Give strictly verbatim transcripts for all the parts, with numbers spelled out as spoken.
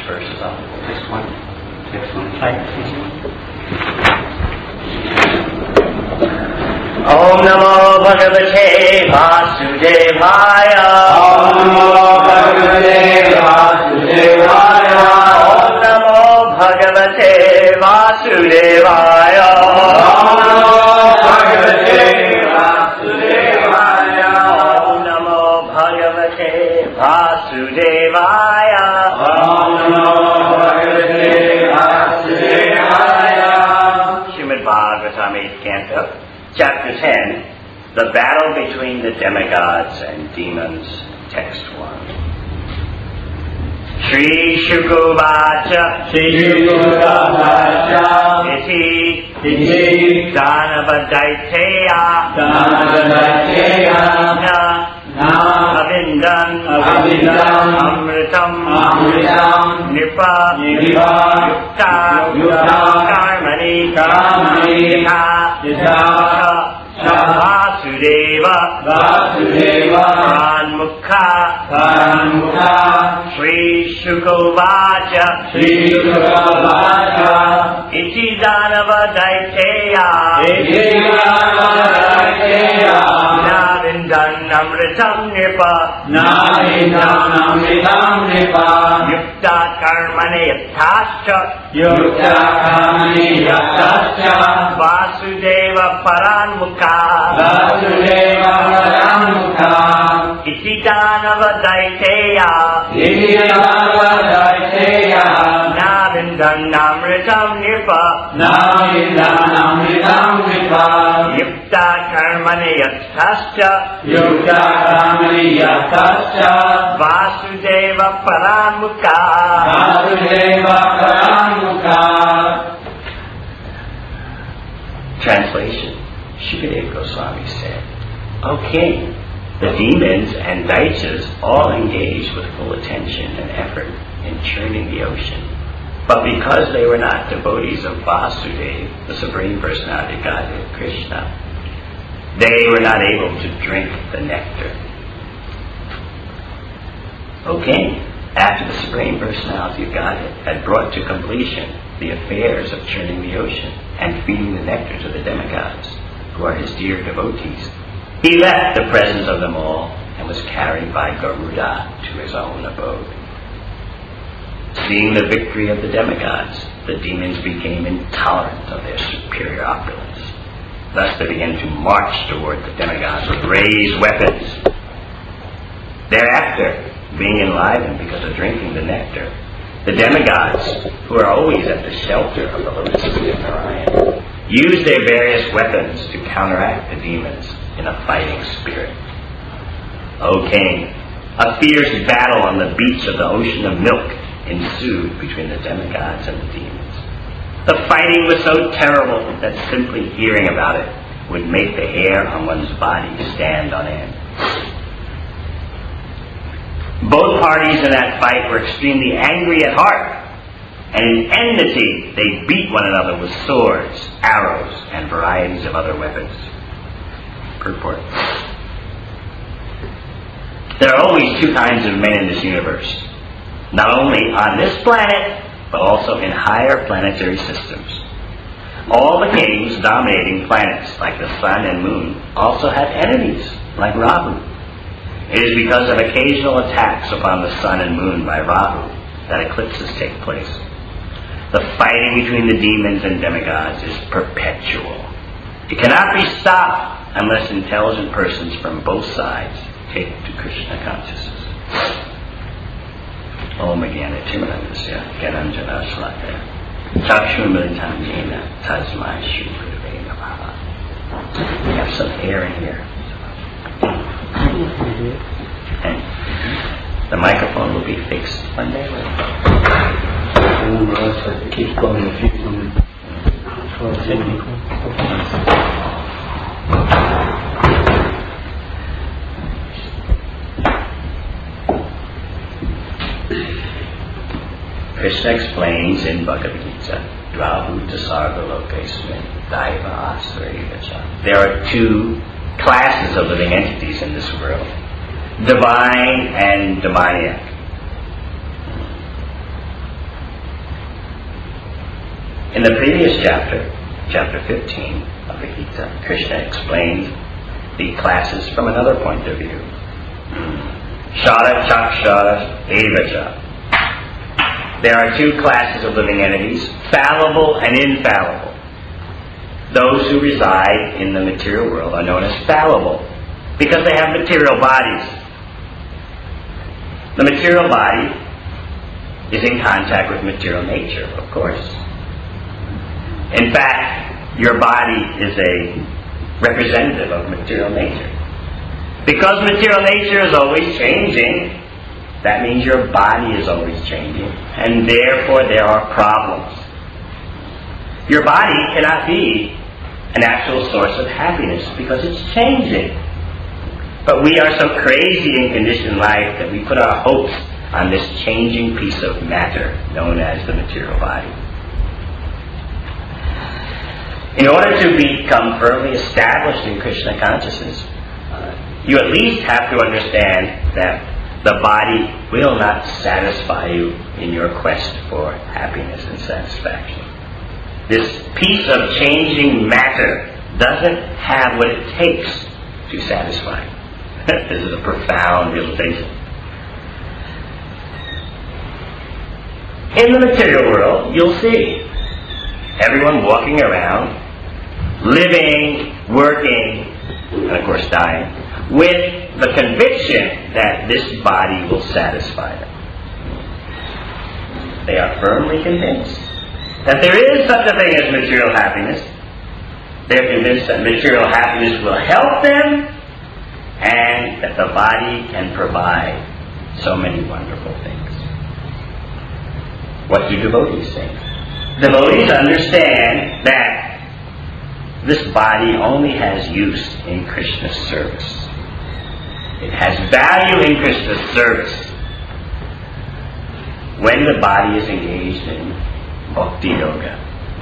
verses up. Next one. Next one. Om Namo Bhagavate Vasudevaya. Om Namo Bhagavate Vasudevaya. Om Namo Bhagavate Vasudevaya. Om Namo Bhagavate Vasudevaya. Om Namo Bhagavate Vasudevaya. Om Namo Bhagavate Vasudevaya. Srimad Bhagavatam, eighth Canto, Chapter ten, The Battle Between the Demigods and Demons, Text one. Shri Shukuvacha Shri Shukuvacha Iti Iti Danavadaiteya Danavadaiteya Na Na Avindan Avindan Amritam Amritam Nipa Nipa Yukta Yukta Karmani Karmani Yitha Yitha Vasudeva Vasudeva Paranmukha Paranmukha Shri Shukovacha Shri Shukovacha Iti Danavadaiteya Iti Danavadaiteya Navindan Amritam Nipa Navindan Amritam Nipa Yukta Karmani Yathascha Yukta Karmani Yathascha Vasudeva Paranmukha Vasudeva Paranmukha Iti Danavadaiteya Iti Danavadaiteya Navindan Amritam Nipa Navindan Amritam Nipa Yukta Karmani Yathascha Yukta Karmani Yathascha Vasudeva Paranmukha Vasudeva Paranmukha. Translation. Shukadeva Goswami said, O king, the demons and daityas all engaged with full attention and effort in churning the ocean. But because they were not devotees of Vasudeva, the Supreme Personality of Godhead, Krishna, they were not able to drink the nectar. O king, after the Supreme Personality of Godhead had brought to completion the affairs of churning the ocean and feeding the nectar to the demigods, who are his dear devotees, he left the presence of them all and was carried by Garuda to his own abode. Seeing the victory of the demigods, the demons became intolerant of their superior opulence. Thus they began to march toward the demigods with raised weapons. Thereafter, being enlivened because of drinking the nectar, the demigods, who are always at the shelter of the lotus feet of Narayan, use their various weapons to counteract the demons in a fighting spirit. O king, a fierce battle on the beach of the ocean of milk ensued between the demigods and the demons. The fighting was so terrible that simply hearing about it would make the hair on one's body stand on end. Both parties in that fight were extremely angry at heart, and in enmity they beat one another with swords, arrows, and varieties of other weapons. Purport. There are always two kinds of men in this universe, not only on this planet, but also in higher planetary systems. All the kings dominating planets like the sun and moon also have enemies like Rahu. It is because of occasional attacks upon the sun and moon by Rahu that eclipses take place. The fighting between the demons and demigods is perpetual. It cannot be stopped unless intelligent persons from both sides take to Krishna consciousness. Om Jnana Timirandasya Gyananjana Shlakaya Chakshurmilitam Jena Tasmai Shri Gurave Namaha. We have some air in here. And the microphone will be fixed one day. It keeps going a few times. Krishna explains in Bhagavad Gita, Dvahuta Sarva Lokesmin Daiva Asvarevacha. There are two classes of living entities in this world, divine and demoniac. In the previous chapter, chapter fifteen of the Gita, Krishna explained the classes from another point of view. Shara, Chakshara, Evacha. There are two classes of living entities, fallible and infallible. Those who reside in the material world are known as fallible because they have material bodies. The material body is in contact with material nature, of course. In fact, your body is a representative of material nature. Because material nature is always changing, that means your body is always changing, and therefore there are problems. Your body cannot be an actual source of happiness because it's changing. But we are so crazy in conditioned life that we put our hopes on this changing piece of matter known as the material body. In order to become firmly established in Krishna consciousness, uh, you at least have to understand that the body will not satisfy you in your quest for happiness and satisfaction. This piece of changing matter doesn't have what it takes to satisfy. This is a profound realization. In the material world, you'll see everyone walking around, living, working, and of course dying, with the conviction that this body will satisfy them. They are firmly convinced that there is such a thing as material happiness. They're convinced that material happiness will help them and that the body can provide so many wonderful things. What do devotees think? Devotees understand that this body only has use in Krishna's service. It has value in Krishna's service when the body is engaged in bhakti yoga.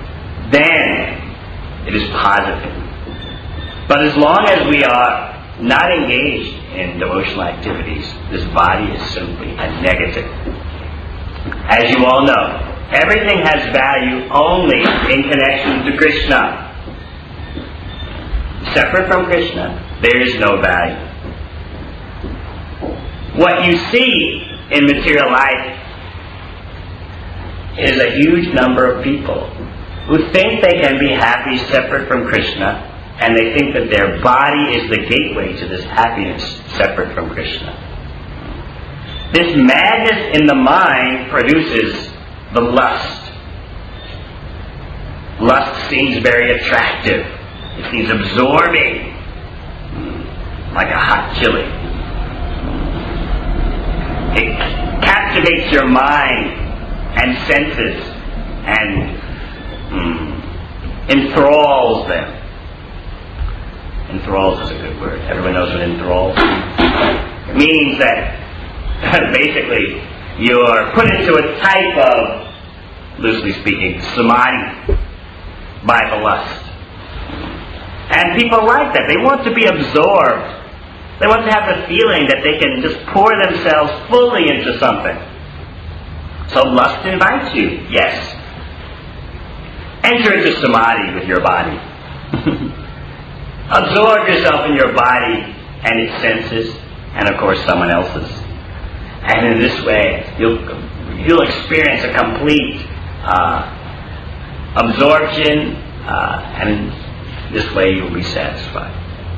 Then it is positive. But as long as we are not engaged in devotional activities, this body is simply a negative. As you all know, everything has value only in connection to Krishna. Separate from Krishna, there is no value. What you see in material life is a huge number of people who think they can be happy separate from Krishna, and they think that their body is the gateway to this happiness separate from Krishna. This madness in the mind produces the lust. Lust seems very attractive. It seems absorbing, like a hot chili. It captivates your mind and senses and mm, enthralls them. Enthralls is a good word. Everyone knows what enthralls means. It means that basically you're put into a type of, loosely speaking, samadhi by the lust. And people like that. They want to be absorbed. They want to have the feeling that they can just pour themselves fully into something. So lust invites you, yes. Enter into samadhi with your body. Absorb yourself in your body and its senses, and of course someone else's. And in this way, you'll you'll experience a complete uh, absorption, uh, and in this way you'll be satisfied.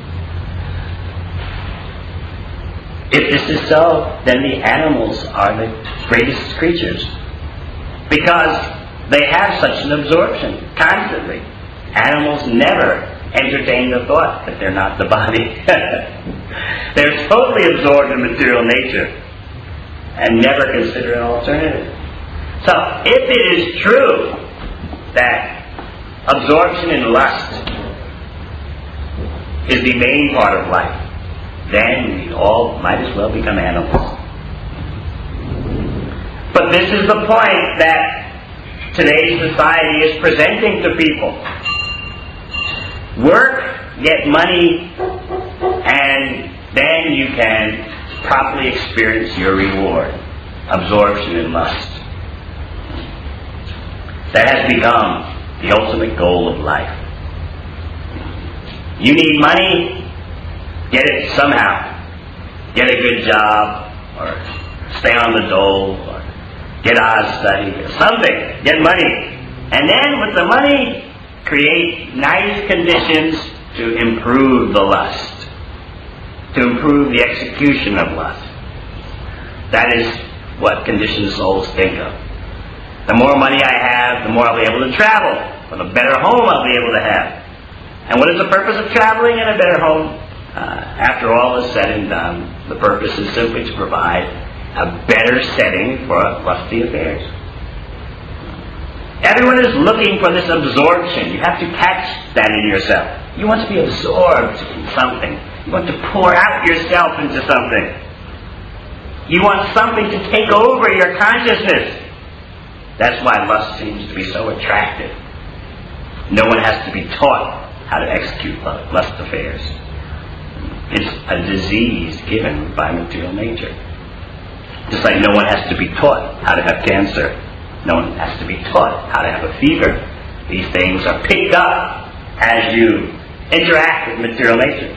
If this is so, then the animals are the greatest creatures, because they have such an absorption constantly. Animals never entertain the thought that they're not the body. They're totally absorbed in material nature and never consider an alternative. So, if it is true that absorption in lust is the main part of life, then we all might as well become animals. But this is the point that today's society is presenting to people. Work, get money, and then you can properly experience your reward. Absorption in lust. That has become the ultimate goal of life. You need money? Get it somehow. Get a good job, or stay on the dole, or get out of study, or something. Get money. And then with the money, create nice conditions to improve the lust, to improve the execution of lust. That is what conditioned souls think of. The more money I have, the more I'll be able to travel, or the better home I'll be able to have. And what is the purpose of traveling in a better home? Uh, after all is said and done, the purpose is simply to provide a better setting for lusty affairs. Everyone is looking for this absorption. You have to catch that in yourself. You want to be absorbed in something. You want to pour out yourself into something. You want something to take over your consciousness. That's why lust seems to be so attractive. No one has to be taught how to execute lust affairs. It's a disease given by material nature. Just like no one has to be taught how to have cancer. No one has to be taught how to have a fever. These things are picked up as you interact with material nature.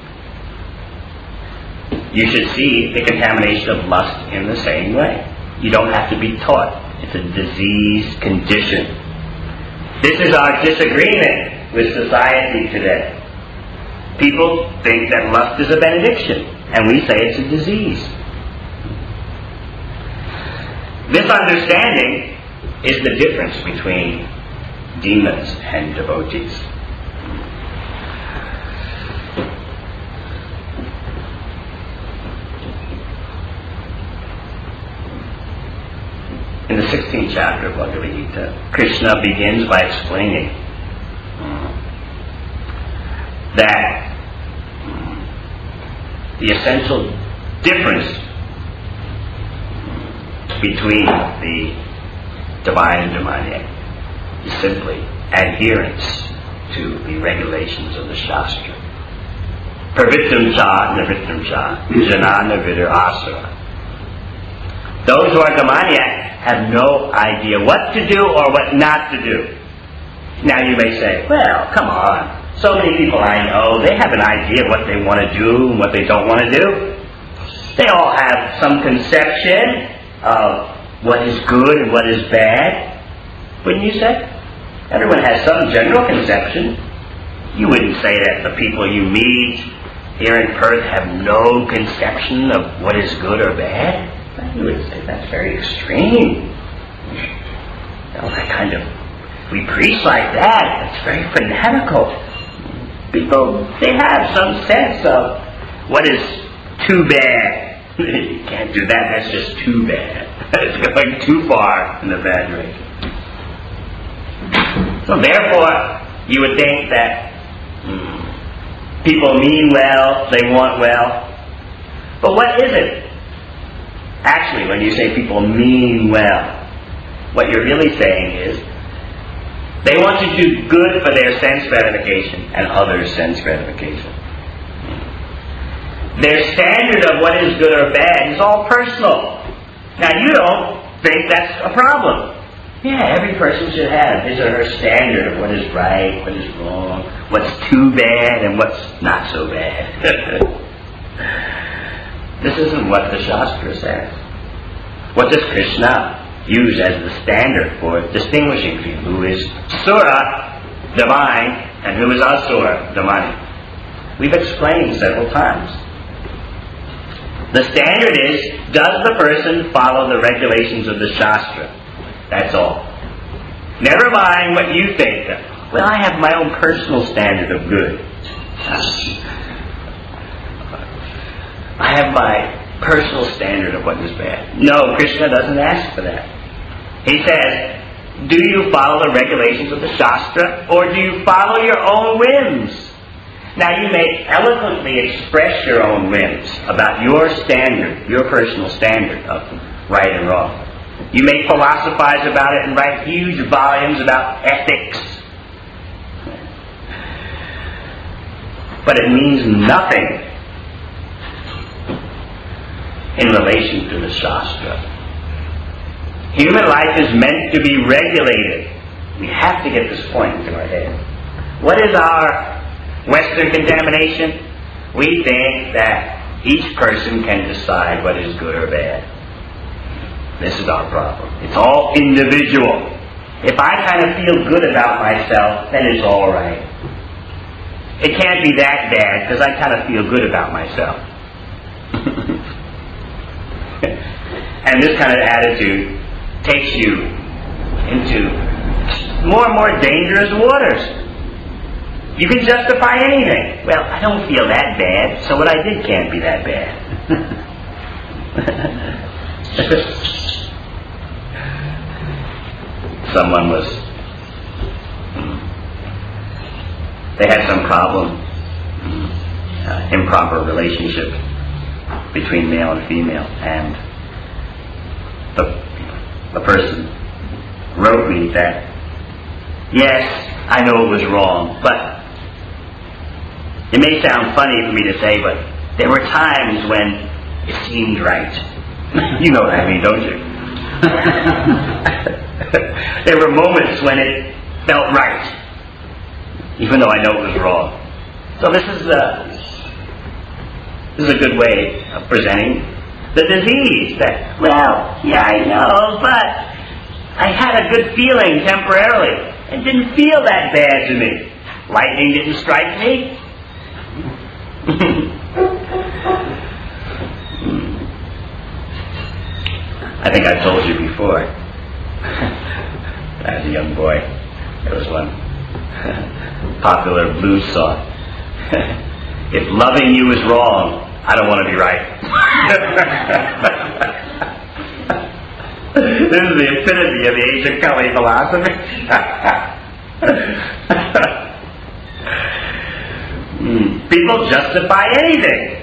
You should see the contamination of lust in the same way. You don't have to be taught. It's a diseased condition. This is our disagreement with society today. People think that lust is a benediction, and we say it's a disease. This understanding is the difference between demons and devotees. In the sixteenth chapter of Bhagavad Gita, Krishna begins by explaining that the essential difference between the divine and demoniac is simply adherence to the regulations of the Shastra. Pravittam cha, navittam cha, jana navidir asura. Those who are demoniac have no idea what to do or what not to do. Now you may say, well, come on. So many people I know, they have an idea of what they want to do and what they don't want to do. They all have some conception of what is good and what is bad. Wouldn't you say? Everyone has some general conception. You wouldn't say that the people you meet here in Perth have no conception of what is good or bad. You would say that's very extreme. You know, that kind of, we preach like that, it's very fanatical. People, they have some sense of what is too bad. You can't do that, that's just too bad. It's going too far in the bad direction. So therefore, you would think that hmm, people mean well, they want well. But what is it? Actually, when you say people mean well, what you're really saying is they want to do good for their sense gratification and others' sense gratification. Their standard of what is good or bad is all personal. Now, you don't think that's a problem. Yeah, every person should have his or her standard of what is right, what is wrong, what's too bad, and what's not so bad. This isn't what the Shastra says. What does Krishna use as the standard for distinguishing people who is Sura, divine, and who is Asura, demonic? We've explained several times. The standard is, does the person follow the regulations of the Shastra? That's all. Never mind what you think. Well, I have my own personal standard of good. I have my personal standard of what is bad. No, Krishna doesn't ask for that. He says, do you follow the regulations of the Shastra, or do you follow your own whims? Now, you may eloquently express your own whims about your standard, your personal standard of right and wrong. You may philosophize about it and write huge volumes about ethics. But it means nothing in relation to the Shastra. Human life is meant to be regulated. We have to get this point into our head. What is our Western contamination? We think that each person can decide what is good or bad. This is our problem. It's all individual. If I kind of feel good about myself, then it's all right. It can't be that bad because I kind of feel good about myself. And this kind of attitude takes you into more and more dangerous waters. You can justify anything. Well, I don't feel that bad, so what I did can't be that bad. Someone was, they had some problem, uh, improper relationship between male and female, and the, the person wrote me that, yes, I know it was wrong, but it may sound funny for me to say, but there were times when it seemed right. You know what I mean, don't you? There were moments when it felt right, even though I know it was wrong. So this is a, this is a good way of presenting the disease. That, well, yeah, I know, but I had a good feeling temporarily. It didn't feel that bad to me. Lightning didn't strike me. I think I've told you before. As a young boy, there was one popular blues song. If loving you is wrong, I don't want to be right. This is the epitome of the ancient Kali philosophy. People justify anything.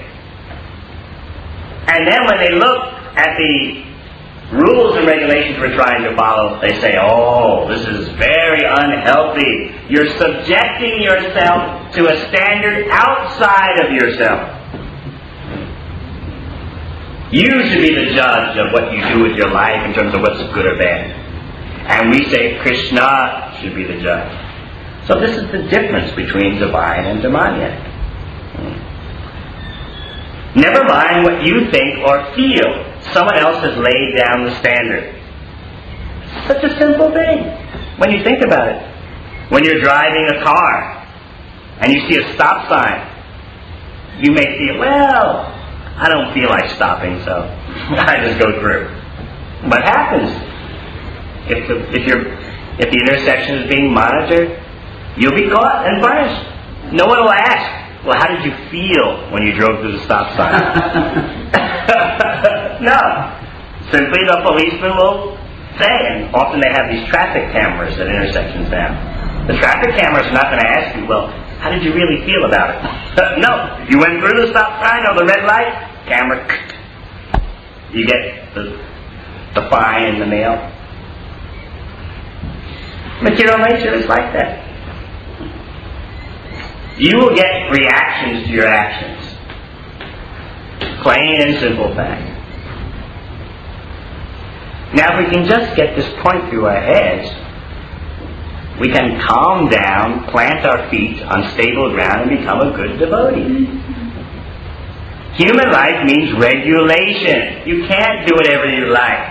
And then when they look at the rules and regulations we're trying to follow, they say, oh, this is very unhealthy. You're subjecting yourself to a standard outside of yourself. You should be the judge of what you do with your life in terms of what's good or bad. And we say Krishna should be the judge. So this is the difference between divine and demoniac. Never mind what you think or feel. Someone else has laid down the standard. Such a simple thing when you think about it. When you're driving a car and you see a stop sign, you may feel, well, I don't feel like stopping, so I just go through. What happens? If the, if you're, if the intersection is being monitored, you'll be caught and punished. No one will ask, well, how did you feel when you drove through the stop sign? No. Simply the policeman will say, and often they have these traffic cameras at intersections now. The traffic cameras are not going to ask you, well, how did you really feel about it? No. You went through the stop sign or the red light, camera, you get the, the fine in the mail. Material nature is like that. You will get reactions to your actions. Plain and simple fact. Now, if we can just get this point through our heads, we can calm down, plant our feet on stable ground, and become a good devotee. Human life means regulation. You can't do whatever you like.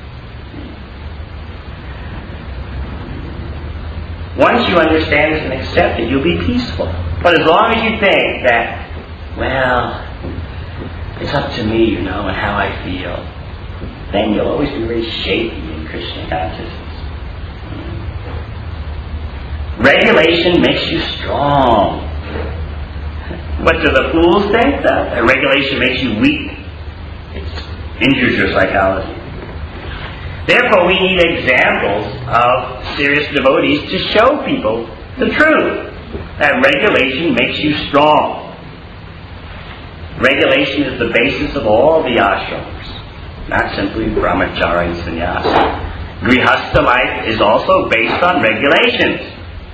Once you understand this and accept it, you'll be peaceful. But as long as you think that, well, it's up to me, you know, and how I feel, then you'll always be very shaky in Krishna consciousness. Regulation makes you strong. What do the fools think, though? That regulation makes you weak. It injures your psychology. Therefore, we need examples of serious devotees to show people the truth. That regulation makes you strong. Regulation is the basis of all the ashrams, not simply brahmacharya and sannyasa. Grihastha life is also based on regulations.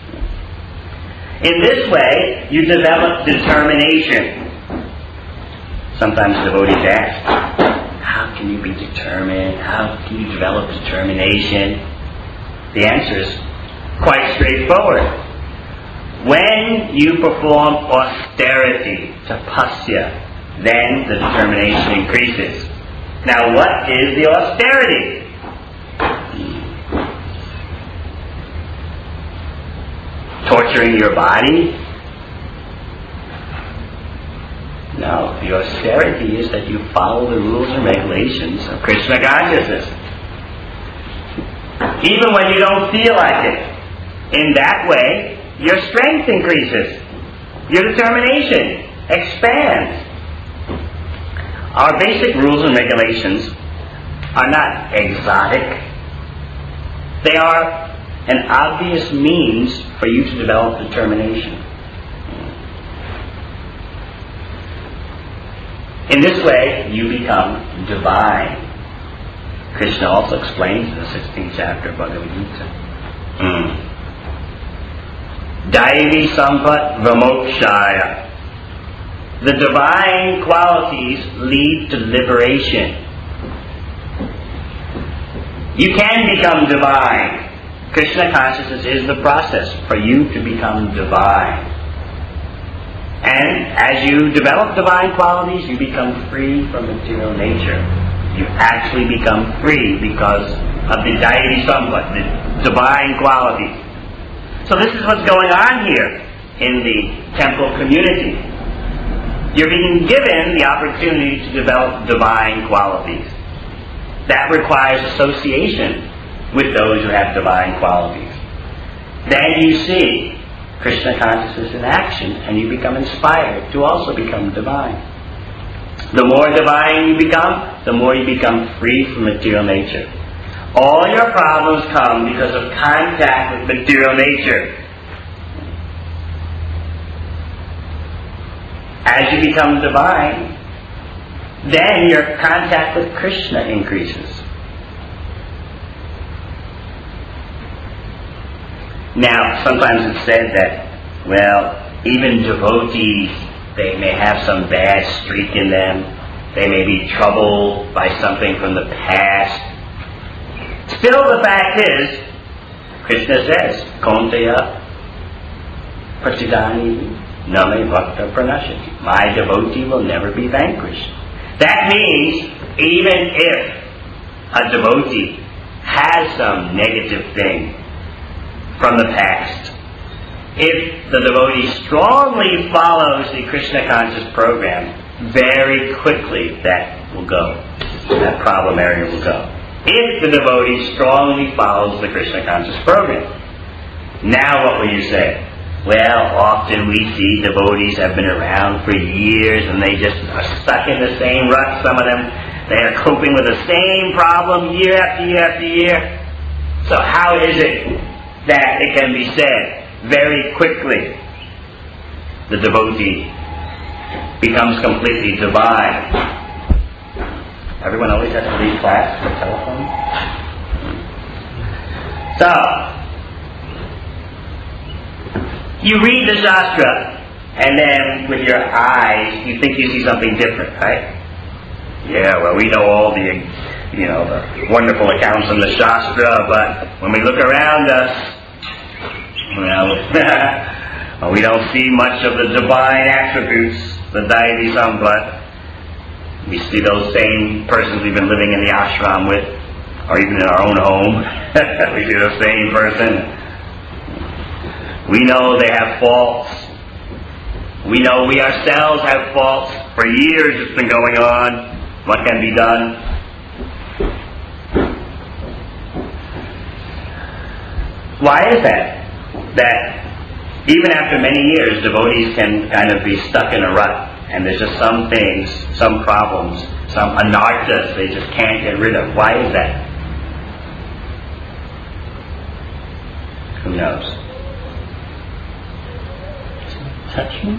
In this way, you develop determination. Sometimes devotees ask, how can you be determined? How can you develop determination? The answer is, quite straightforward. When you perform austerity, tapasya, then the determination increases. Now, what is the austerity? Torturing your body? No, the austerity is that you follow the rules and regulations of Krishna consciousness. Even when you don't feel like it. In that way, your strength increases. Your determination expands. Our basic rules and regulations are not exotic. They are an obvious means for you to develop determination. In this way, you become divine. Krishna also explains in the sixteenth chapter of Bhagavad Gita. Mm. Daivi Sampat Vamokshaya. The divine qualities lead to liberation. You can become divine. Krishna consciousness is the process for you to become divine. And as you develop divine qualities, you become free from material nature. You actually become free because of the Daivi Sampat, the divine qualities. So this is what's going on here in the temple community. You're being given the opportunity to develop divine qualities. That requires association with those who have divine qualities. Then you see Krishna consciousness in action and you become inspired to also become divine. The more divine you become, the more you become free from material nature. All your problems come because of contact with material nature. As you become divine, then your contact with Krishna increases. Now, sometimes it's said that, well, even devotees, they may have some bad streak in them. They may be troubled by something from the past. Still, the fact is, Krishna says, Kaunteya Prasidani Name Bhakta Pranashati. My devotee will never be vanquished. That means, even if a devotee has some negative thing from the past, if the devotee strongly follows the Krishna conscious program, very quickly that will go. That problem area will go. If the devotee strongly follows the Krishna conscious program. Now what will you say? Well, often we see devotees have been around for years and they just are stuck in the same rut. Some of them, they are coping with the same problem year after year after year. So how is it that it can be said very quickly the devotee becomes completely divine? Everyone always has to leave class for telephone? So, you read the Shastra, and then with your eyes, you think you see something different, right? Yeah, well, we know all the, you know, the wonderful accounts in the Shastra, but when we look around us, well, we don't see much of the divine attributes, the Daivi Sampat. We see those same persons we've been living in the ashram with, or even in our own home. We see the same person. We know they have faults. We know we ourselves have faults. For years it's been going on. What can be done? Why is that? That even after many years, devotees can kind of be stuck in a rut. And there's just some things, some problems, some anarthas they just can't get rid of. Why is that? Who knows? Attachment?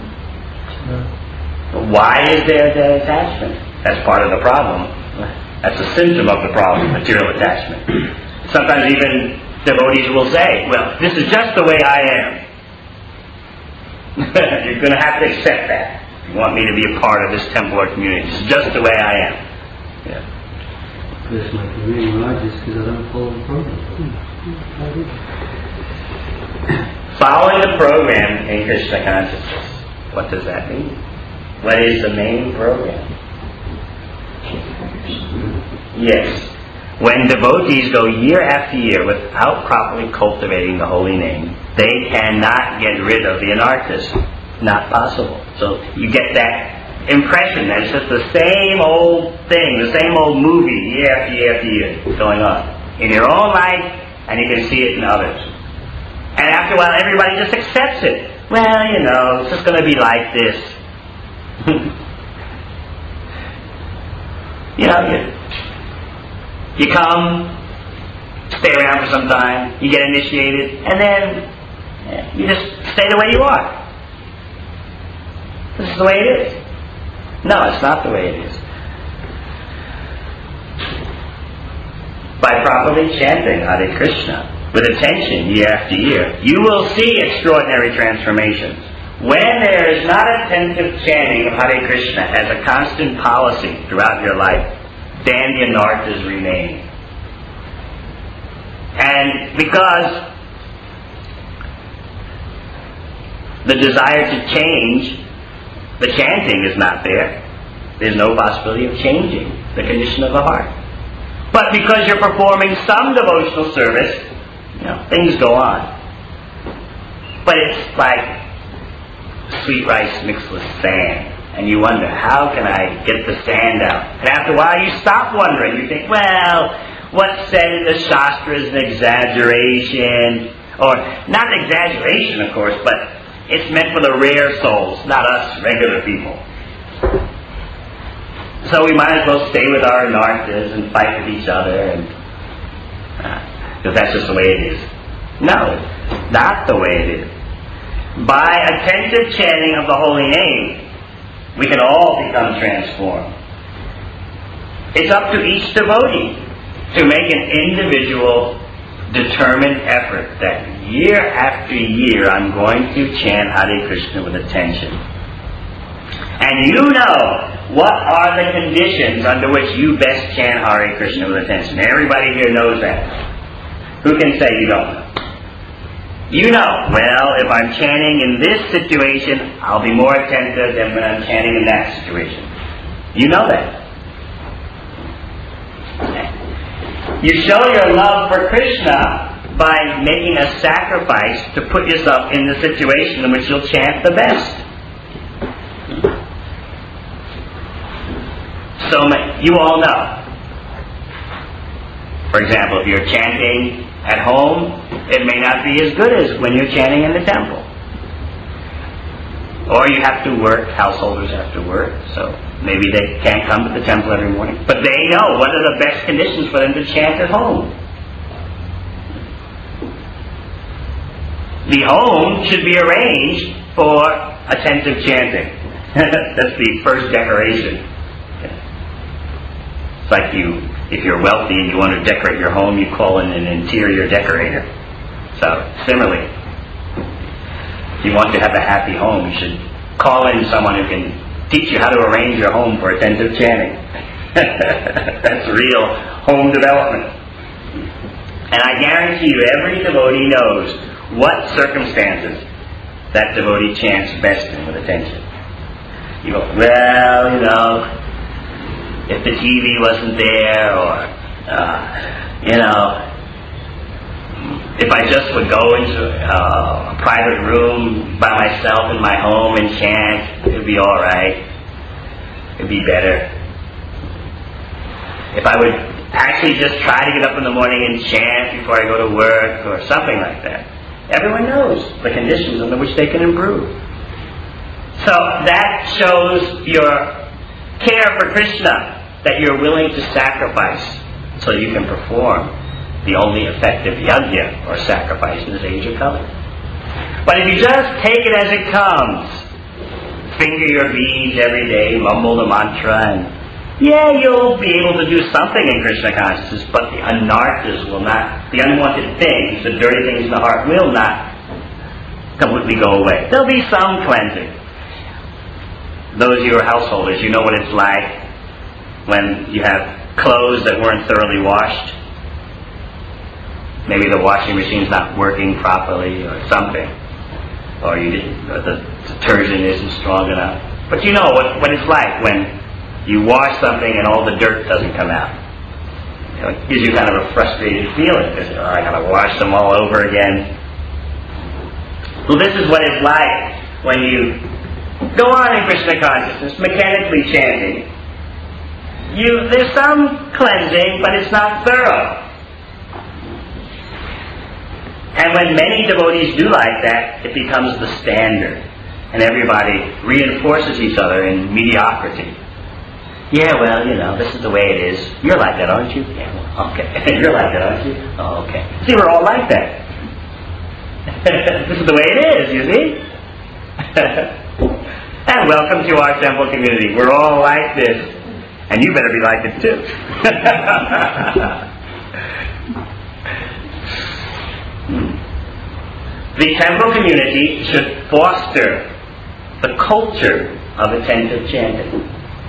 Why is there the attachment? That's part of the problem. That's a symptom of the problem, material attachment. Sometimes even devotees will say, well, this is just the way I am. You're going to have to accept that. You want me to be a part of this temple or community. It's just the way I am. Yeah. This might be really hard just because I don't follow the program. Following the program in Krishna consciousness. What does that mean? What is the main program? Yes. When devotees go year after year without properly cultivating the holy name, they cannot get rid of the anarthas. Not possible. So you get that impression that it's just the same old thing, the same old movie year after year after year going on in your own life, and you can see it in others. And after a while, everybody just accepts it. Well, you know, it's just going to be like this. you know, you, you come, stay around for some time, you get initiated, and then you just stay the way you are. This is the way it is. No, it's not the way it is. By properly chanting Hare Krishna with attention year after year, you will see extraordinary transformations. When there is not attentive chanting of Hare Krishna as a constant policy throughout your life, then the anarthas remain. And because the desire to change, the chanting is not there, there's no possibility of changing the condition of the heart. But because you're performing some devotional service, you know, things go on. But it's like sweet rice mixed with sand. And you wonder, how can I get the sand out? And after a while you stop wondering. You think, well, what's said in the Shastra is an exaggeration. Or, not an exaggeration, of course, but it's meant for the rare souls, not us regular people. So we might as well stay with our anarthas and fight with each other, and because uh, that's just the way it is. No, it's not the way it is. By attentive chanting of the holy name, we can all become transformed. It's up to each devotee to make an individual, determined effort that year after year I'm going to chant Hare Krishna with attention. And you know what are the conditions under which you best chant Hare Krishna with attention. Everybody here knows that. Who can say you don't know? You know, well, if I'm chanting in this situation, I'll be more attentive than when I'm chanting in that situation. You know that. You show your love for Krishna by making a sacrifice to put yourself in the situation in which you'll chant the best. So you all know. For example, if you're chanting at home, it may not be as good as when you're chanting in the temple. Or you have to work, householders have to work, so maybe they can't come to the temple every morning. But they know what are the best conditions for them to chant at home. The home should be arranged for attentive chanting. That's the first decoration. It's like you, if you're wealthy and you want to decorate your home, you call in an interior decorator. So, similarly, if you want to have a happy home, you should call in someone who can teach you how to arrange your home for attentive chanting. That's real home development. And I guarantee you, every devotee knows what circumstances that devotee chants best in with attention. You go, well, you know, if the T V wasn't there, or, uh, you know, if I just would go into uh, a private room by myself in my home and chant, it would be all right. It would be better. If I would actually just try to get up in the morning and chant before I go to work, or something like that. Everyone knows the conditions under which they can improve. So that shows your care for Krishna, that you're willing to sacrifice so you can perform the only effective yajna, or sacrifice, in this age of Kali. But if you just take it as it comes, finger your beads every day, mumble the mantra, and yeah, you'll be able to do something in Krishna consciousness, but the anarthas will not, the unwanted things, the dirty things in the heart will not completely go away. There'll be some cleansing. Those of you who are householders, you know what it's like when you have clothes that weren't thoroughly washed. Maybe the washing machine's not working properly or something. or you didn't, or the detergent isn't strong enough. But you know what, what it's like when you wash something and all the dirt doesn't come out. You know, it gives you kind of a frustrated feeling because oh, I got to wash them all over again. Well, this is what it's like when you go on in Krishna consciousness, mechanically chanting. You, there's some cleansing, but it's not thorough. And when many devotees do like that, it becomes the standard. And everybody reinforces each other in mediocrity. Yeah, well, you know, this is the way it is. You're like that, aren't you? Yeah, well, okay. You're like that, aren't you? Oh, okay. See, we're all like that. This is the way it is, you see? And welcome to our temple community. We're all like this. And you better be like it too. The temple community should foster the culture of attentive chanting.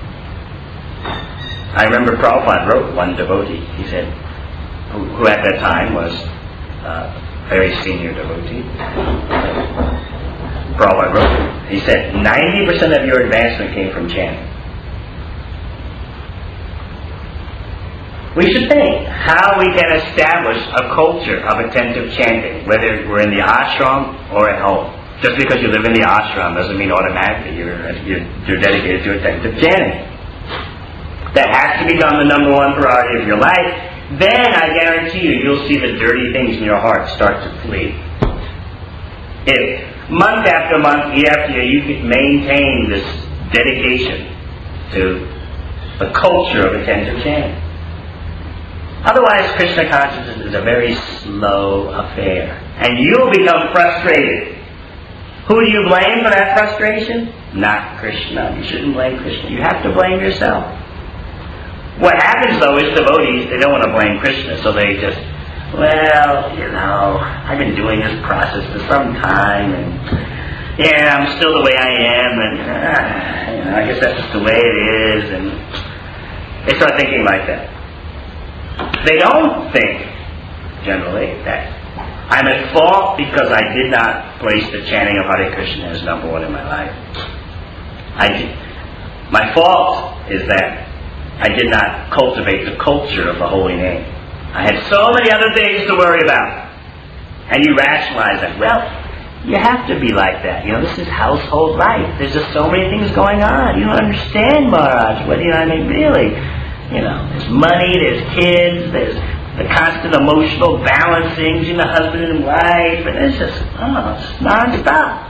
I remember Prabhupada wrote one devotee, he said, who, who at that time was a very senior devotee. Prabhupada wrote, he said, ninety percent of your advancement came from chanting. We should think how we can establish a culture of attentive chanting, whether we're in the ashram or at home. Just because you live in the ashram doesn't mean automatically you're, you're, you're dedicated to attentive chanting. That has to become the number one priority of your life. Then I guarantee you, you'll see the dirty things in your heart start to flee. If month after month, year after year, you can maintain this dedication to the culture of attentive chanting. Otherwise, Krishna consciousness is a very slow affair. And you'll become frustrated. Who do you blame for that frustration? Not Krishna. You shouldn't blame Krishna. You have to blame yourself. What happens, though, is devotees, they don't want to blame Krishna, so they just, well, you know, I've been doing this process for some time, and yeah, I'm still the way I am, and uh, you know, I guess that's just the way it is, and they start thinking like that. They don't think, generally, that I'm at fault because I did not place the chanting of Hare Krishna as number one in my life. I did. My fault is that I did not cultivate the culture of the holy name. I had so many other things to worry about. And you rationalize that. Well, you have to be like that. You know, this is household life. There's just so many things going on. You don't understand, Maharaj. What do you know, I mean, really? You know, there's money, there's kids, there's the constant emotional balancing between the husband and wife, and it's just, oh, it's non-stop.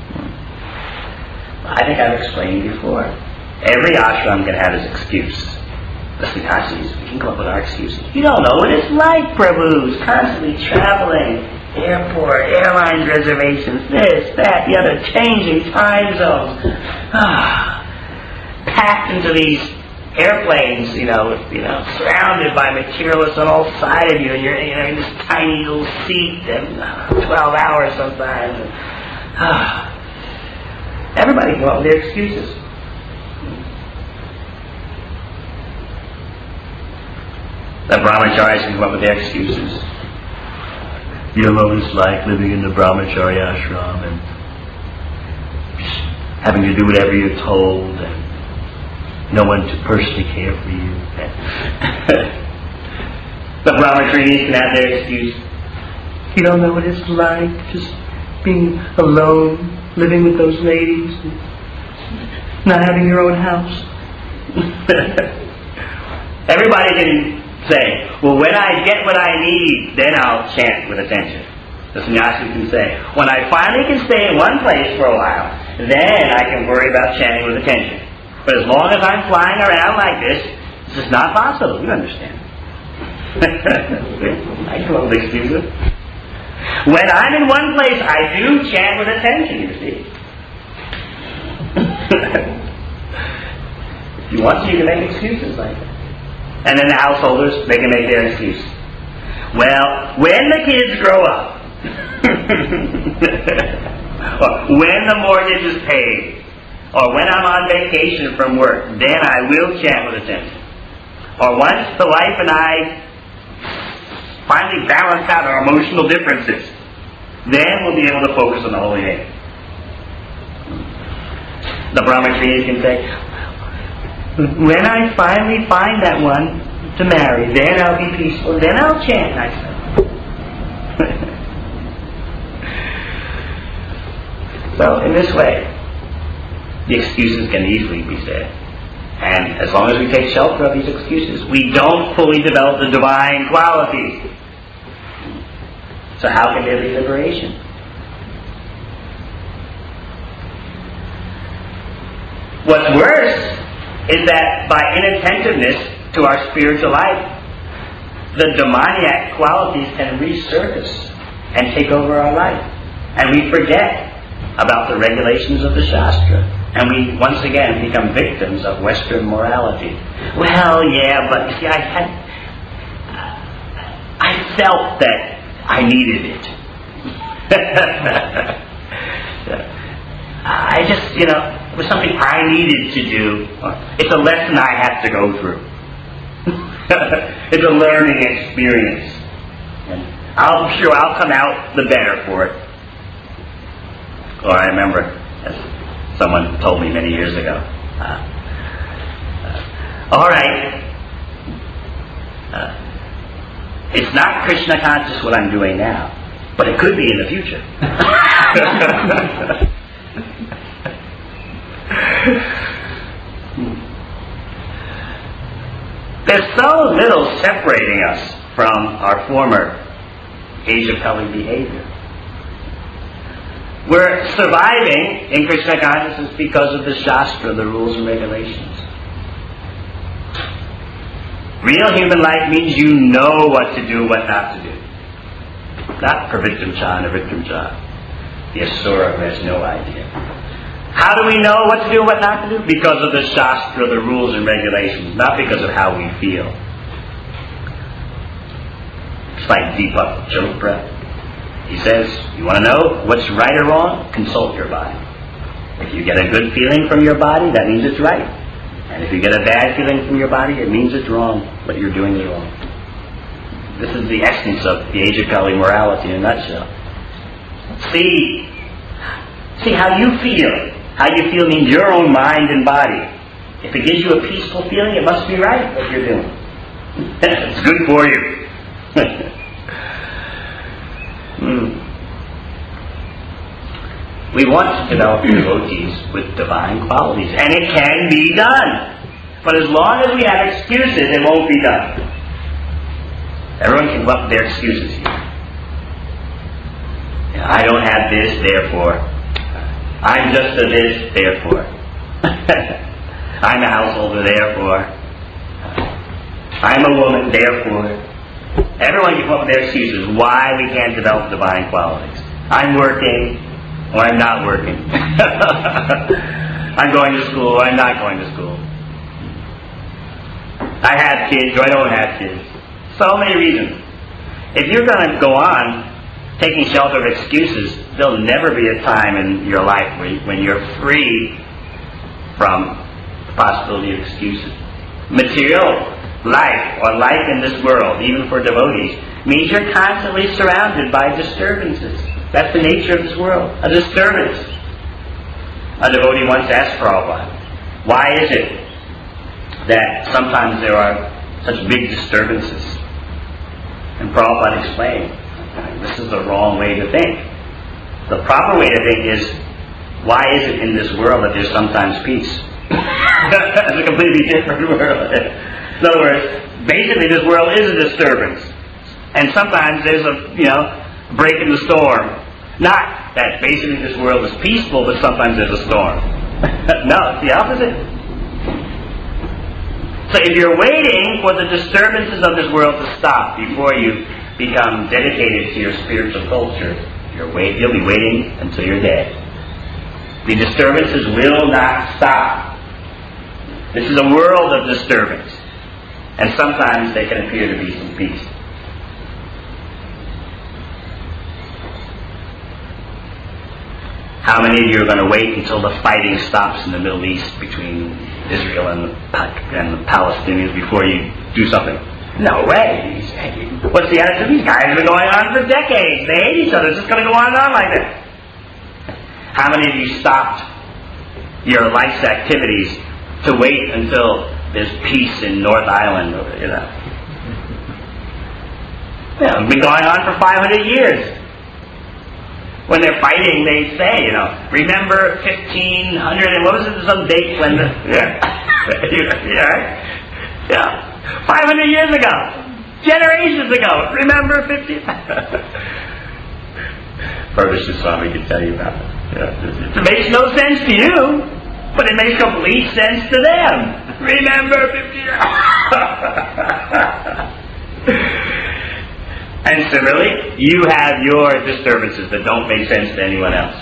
I think I've explained before. Every ashram can have his excuse. The sannyasis, we can come up with our excuses. You don't know what it's like, Prabhus, constantly traveling, airport, airline reservations, this, that, the other, changing time zones. Ah, packed into these airplanes, you know, with, you know, surrounded by materialists on all sides of you, and you're, you know, in this tiny little seat, and uh, twelve hours sometimes. And, uh, everybody come up with their excuses. The brahmacharis can come up with their excuses. You know what it's like living in the brahmachari ashram and just having to do whatever you're told, and no one to personally care for you. The brahmacharis can have their excuse. You don't know what it's like just being alone, living with those ladies, and not having your own house. Everybody can say, well, when I get what I need, then I'll chant with attention. The sannyasi can say, when I finally can stay in one place for a while, then I can worry about chanting with attention. But as long as I'm flying around like this, this is not possible. You understand? I come up with excuses. When I'm in one place, I do chant with attention, you see. If you want to, you can make excuses like that. And then the householders, they can make their excuse. Well, when the kids grow up, or when the mortgage is paid, or when I'm on vacation from work, then I will chant with attention. Or once the wife and I finally balance out our emotional differences, then we'll be able to focus on the holy name. The brahmacharis can say, when I finally find that one to marry, then I'll be peaceful, then I'll chant nicely. So, in this way, the excuses can easily be said. And as long as we take shelter of these excuses, we don't fully develop the divine qualities. So how can there be liberation? What's worse is that by inattentiveness to our spiritual life, the demoniac qualities can resurface and take over our life. And we forget about the regulations of the Shastra. And we once again become victims of Western morality. Well, yeah, but you see, I had, I felt that I needed it. I just, you know, it was something I needed to do. It's a lesson I have to go through. It's a learning experience. And I'm sure I'll come out the better for it. Or I remember, as someone told me many years ago, uh, uh, all right, uh, it's not Krishna conscious what I'm doing now, but it could be in the future. There's so little separating us from our former age of Kali behavior. We're surviving in Krishna consciousness because of the Shastra, the rules and regulations. Real human life means you know what to do, what not to do. Not pravitram cha and avitram cha. The asura who has no idea. How do we know what to do and what not to do? Because of the Shastra, the rules and regulations, not because of how we feel. It's like Deepak Chopra. He says, you want to know what's right or wrong? Consult your body. If you get a good feeling from your body, that means it's right. And if you get a bad feeling from your body, it means it's wrong. What you're doing is wrong. This is the essence of the age of Kali morality in a nutshell. See, see how you feel. How you feel means your own mind and body. If it gives you a peaceful feeling, it must be right what you're doing. It's good for you. Hmm. We want to develop devotees with divine qualities, and it can be done. But as long as we have excuses, it won't be done. Everyone can come up with their excuses here. You know, I don't have this, therefore. I'm just a this, therefore. I'm a householder, therefore. I'm a woman, therefore. Everyone can come up with their excuses why we can't develop divine qualities. I'm working, or I'm not working. I'm going to school, or I'm not going to school. I have kids, or I don't have kids. So many reasons. If you're going to go on taking shelter of excuses, there'll never be a time in your life where you, when you're free from the possibility of excuses. Material life, or life in this world, even for devotees, means you're constantly surrounded by disturbances. That's the nature of this world, a disturbance. A devotee once asked Prabhupada, why is it that sometimes there are such big disturbances? And Prabhupada explained, this is the wrong way to think. The proper way to think is, why is it in this world that there's sometimes peace? It's a completely different world. In other words, basically this world is a disturbance. And sometimes there's a, you know, break in the storm. Not that basically this world is peaceful, but sometimes there's a storm. No, it's the opposite. So if you're waiting for the disturbances of this world to stop before you become dedicated to your spiritual culture, you're wait, you'll be waiting until you're dead. The disturbances will not stop. This is a world of disturbance. And sometimes they can appear to be some peace. How many of you are going to wait until the fighting stops in the Middle East between Israel and the, and the Palestinians before you do something? No way. What's the attitude? These guys have been going on for decades. They hate each other. It's just going to go on and on like that. How many of you stopped your life's activities to wait until there's peace in North Island, or, you know. Yeah, it's been going on for five hundred years. When they're fighting, they say, you know, remember fifteen hundred, and what was it, some date when the, yeah, yeah, yeah, five hundred years ago, generations ago, remember fifteen? Ferguson Swami can tell you about it. Yeah. It makes no sense to you, but it makes complete sense to them. Remember fifteen? And similarly, you have your disturbances that don't make sense to anyone else.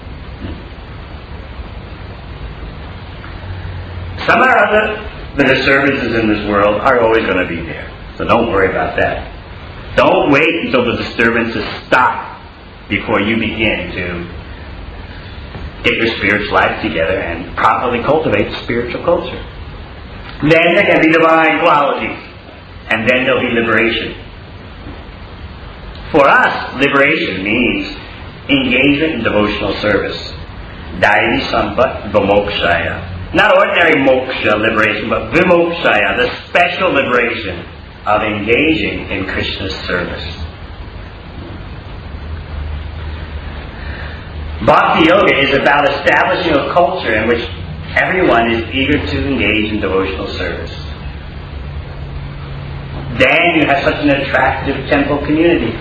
Somehow or other, the disturbances in this world are always going to be there. So don't worry about that. Don't wait until the disturbances stop before you begin to get your spiritual life together and properly cultivate the spiritual culture. Then there can be divine qualities, and then there'll be liberation. For us, liberation means engagement in devotional service. Dairi sampat vimokshaya. Not ordinary moksha liberation, but vimokshaya, the special liberation of engaging in Krishna's service. Bhakti Yoga is about establishing a culture in which everyone is eager to engage in devotional service. Then you have such an attractive temple community.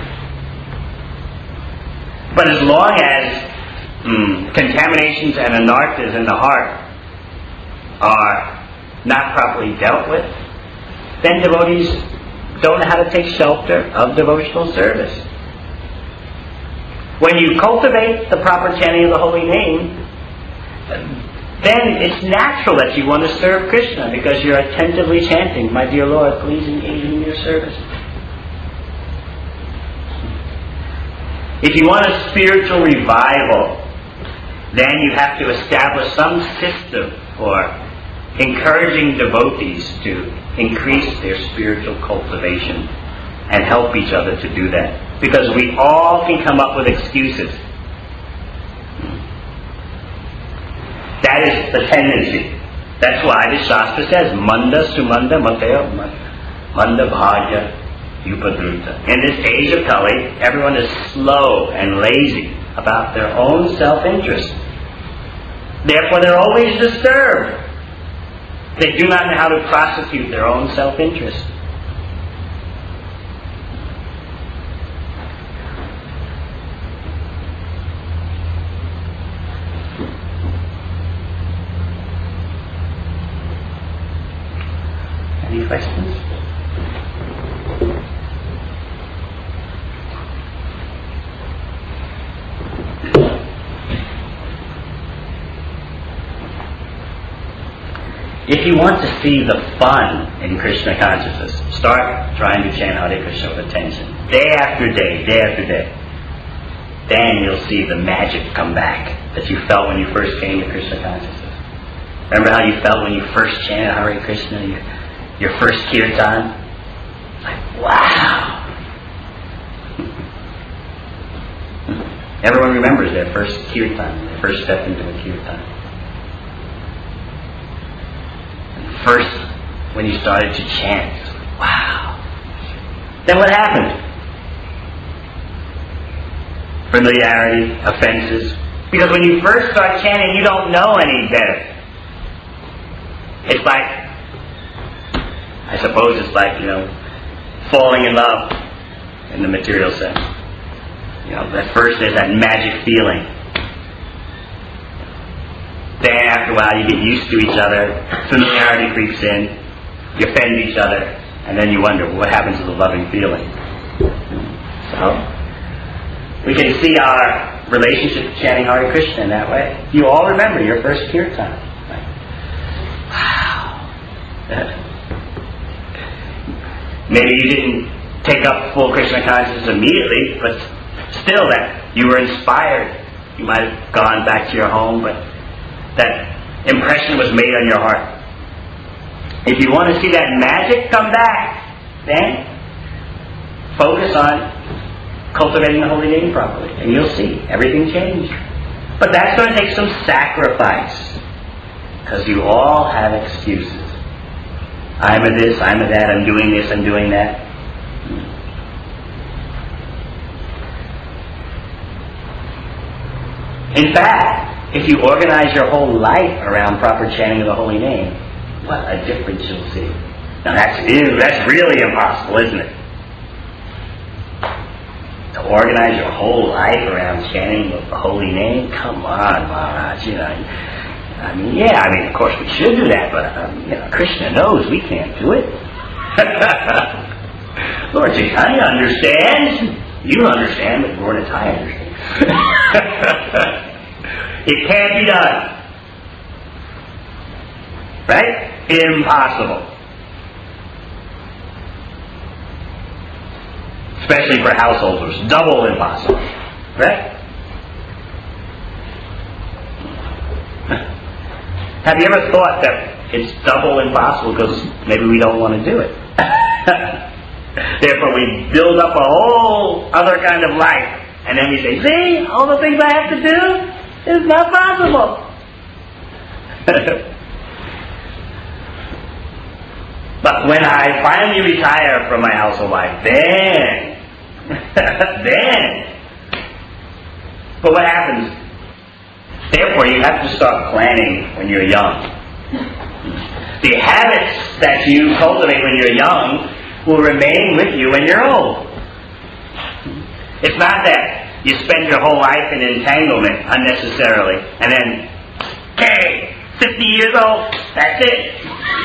But as long as mm, contaminations and anarthas in the heart are not properly dealt with, then devotees don't know how to take shelter of devotional service. When you cultivate the proper chanting of the holy name, then it's natural that you want to serve Krishna because you're attentively chanting, "My dear Lord, please engage in your service." If you want a spiritual revival, then you have to establish some system for encouraging devotees to increase their spiritual cultivation and help each other to do that. Because we all can come up with excuses. That is the tendency. That's why the Shastra says, Manda sumanda mateo manda bhagya upadruta. In this age of Kali, everyone is slow and lazy about their own self-interest. Therefore, they're always disturbed. They do not know how to prosecute their own self-interest. Any questions? If you want to see the fun in Krishna consciousness, start trying to chant Hare Krishna with attention. Day after day, day after day. Then you'll see the magic come back that you felt when you first came to Krishna consciousness. Remember how you felt when you first chanted Hare Krishna, your, your first kirtan? Like, wow! Everyone remembers their first kirtan, their first step into a kirtan. First, when you started to chant, wow. Then what happened? Familiarity, offenses. Because when you first start chanting, you don't know any better. It's like, I suppose it's like, you know, falling in love in the material sense. You know, at first there's that magic feeling. Then after a while you get used to each other, familiarity creeps in, you offend each other, and then you wonder what happens to the loving feeling. So, we can see our relationship to chanting Hare Krishna in that way. You all remember your first kirtan. Like, wow. Maybe you didn't take up full Krishna consciousness immediately, but still that you were inspired. You might have gone back to your home, but that impression was made on your heart. If you want to see that magic come back, then focus on cultivating the holy name properly, and you'll see everything change. But that's going to take some sacrifice. Because you all have excuses. I'm a this, I'm a that, I'm doing this, I'm doing that. In fact, if you organize your whole life around proper chanting of the holy name, what a difference you'll see. Now that's, ew, that's really impossible, isn't it? To organize your whole life around chanting of the holy name? Come on, Maharaj, you know. I mean, yeah, I mean, of course we should do that, but, um, you know, Krishna knows we can't do it. Lord Chaitanya understands. You understand, but Lord Chaitanya understands. It can't be done. Right? Impossible. Especially for householders. Double impossible. Right? Have you ever thought that it's double impossible because maybe we don't want to do it? Therefore we build up a whole other kind of life, and then we say, see, all the things I have to do is not possible. But when I finally retire from my household life, then, then, but what happens? Therefore, you have to start planning when you're young. The habits that you cultivate when you're young will remain with you when you're old. It's not that you spend your whole life in entanglement unnecessarily, and then, hey, fifty years old, that's it.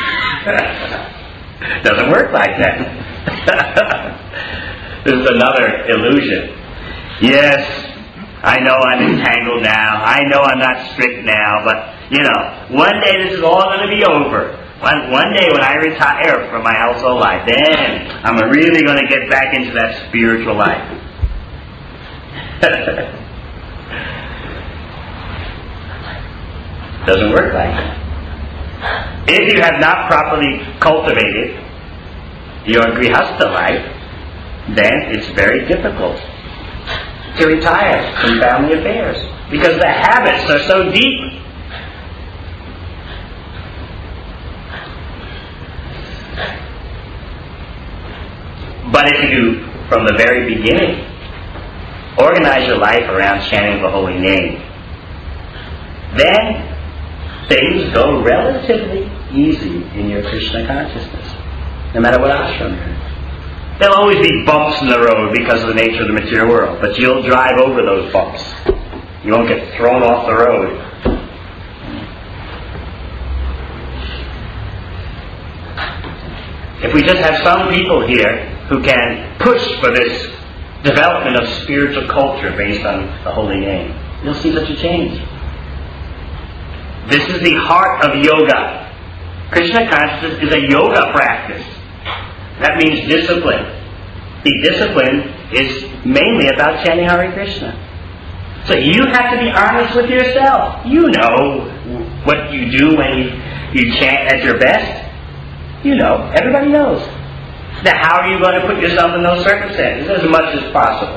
Doesn't work like that. This is another illusion. Yes, I know I'm entangled now. I know I'm not strict now, but, you know, one day this is all going to be over. One, one day when I retire from my household life, then I'm really going to get back into that spiritual life. Doesn't work like that. If you have not properly cultivated your grihastha life, then it's very difficult to retire from family affairs because the habits are so deep. But if you, from the very beginning, organize your life around chanting the holy name, then things go relatively easy in your Krishna consciousness, no matter what ashram you're in. There'll always be bumps in the road because of the nature of the material world, but you'll drive over those bumps. You won't get thrown off the road. If we just have some people here who can push for this development of spiritual culture based on the holy name, you'll see such a change. This is the heart of yoga. Krishna consciousness is a yoga practice. That means discipline. The discipline is mainly about chanting Hare Krishna. So you have to be honest with yourself. You know what you do when you, you chant at your best. You know. Everybody knows. Now how are you going to put yourself in those circumstances as much as possible?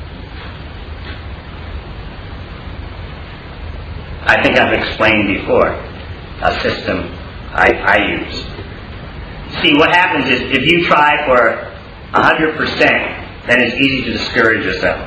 I think I've explained before a system I, I use. See, what happens is if you try for one hundred percent, then it's easy to discourage yourself.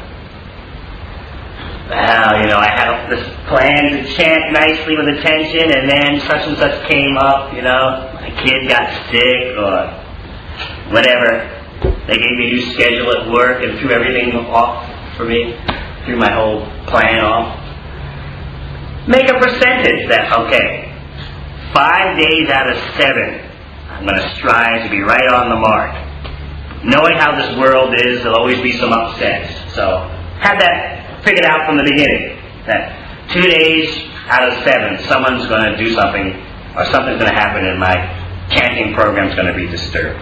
Well, you know, I had this plan to chant nicely with attention, and then such and such came up, you know, my kid got sick or whatever. They gave me a new schedule at work and threw everything off for me, threw my whole plan off. Make a percentage that, okay, five days out of seven, I'm going to strive to be right on the mark. Knowing how this world is, there'll always be some upsets. So, have that figured out from the beginning. That two days out of seven, someone's going to do something, or something's going to happen and my chanting program's going to be disturbed.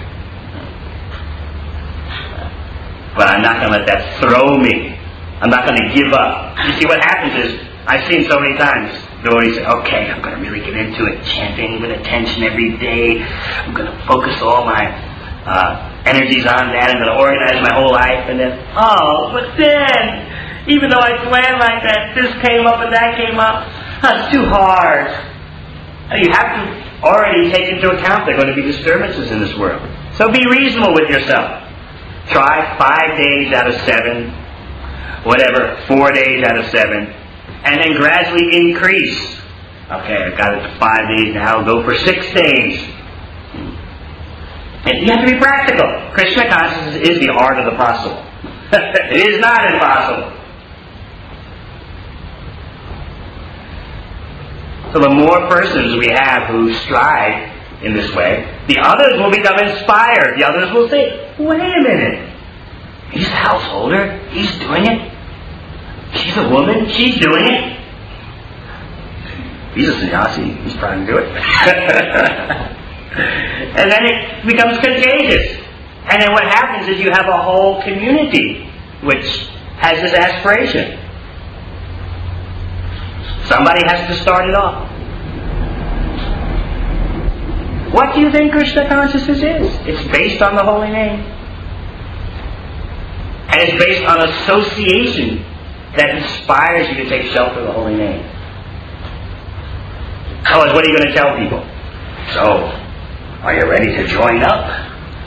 But I'm not going to let that throw me. I'm not going to give up. You see, what happens is, I've seen so many times, devotees say, okay, I'm going to really get into it, chanting with attention every day. I'm going to focus all my uh, energies on that. I'm going to organize my whole life. And then, oh, but then, even though I planned like that, this came up and that came up. That's too hard. And you have to already take into account there are going to be disturbances in this world. So be reasonable with yourself. Try five days out of seven, whatever, four days out of seven, and then gradually increase. Okay, I've got it to five days now, I'll go for six days. And you have to be practical. Krishna consciousness is the art of the possible. It is not impossible. So the more persons we have who strive in this way, the others will become inspired. The others will say, wait a minute. He's a householder. He's doing it. She's a woman. She's doing it. He's a sannyasi. He's trying to do it. And then it becomes contagious. And then what happens is you have a whole community which has this aspiration. Somebody has to start it off. What do you think Krishna consciousness is? It's based on the holy name. And it's based on association that inspires you to take shelter of the holy name. Otherwise, what are you going to tell people? So, are you ready to join up?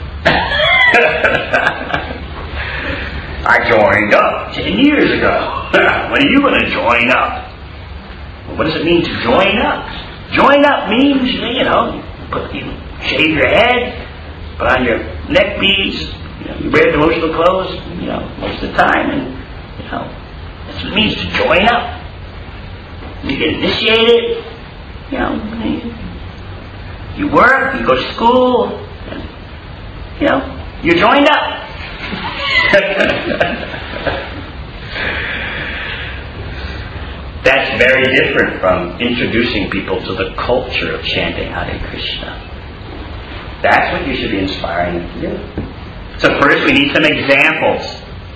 I joined up ten years ago. When are you going to join up? Well, what does it mean to join up? Join up means, you know, put, you shave your head, put on your neck beads, you know, you wear devotional clothes, you know, most of the time, and, you know, that's what it means to join up. You get initiated, you know, you work, you go to school, and, you know, you're joined up. That's very different from introducing people to the culture of chanting Hare Krishna. That's what you should be inspiring them to do. So first we need some examples.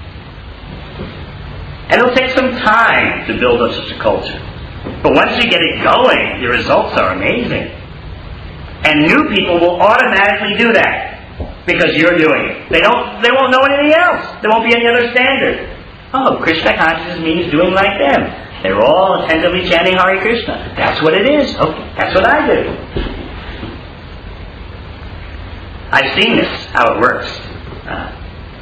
And it'll take some time to build up such a culture. But once you get it going, the results are amazing. And new people will automatically do that because you're doing it. They don't they won't know anything else. There won't be any other standard. Oh, Krishna consciousness means doing like them. They're all attentively chanting Hare Krishna. That's what it is. Okay, that's what I do. I've seen this, how it works. Uh,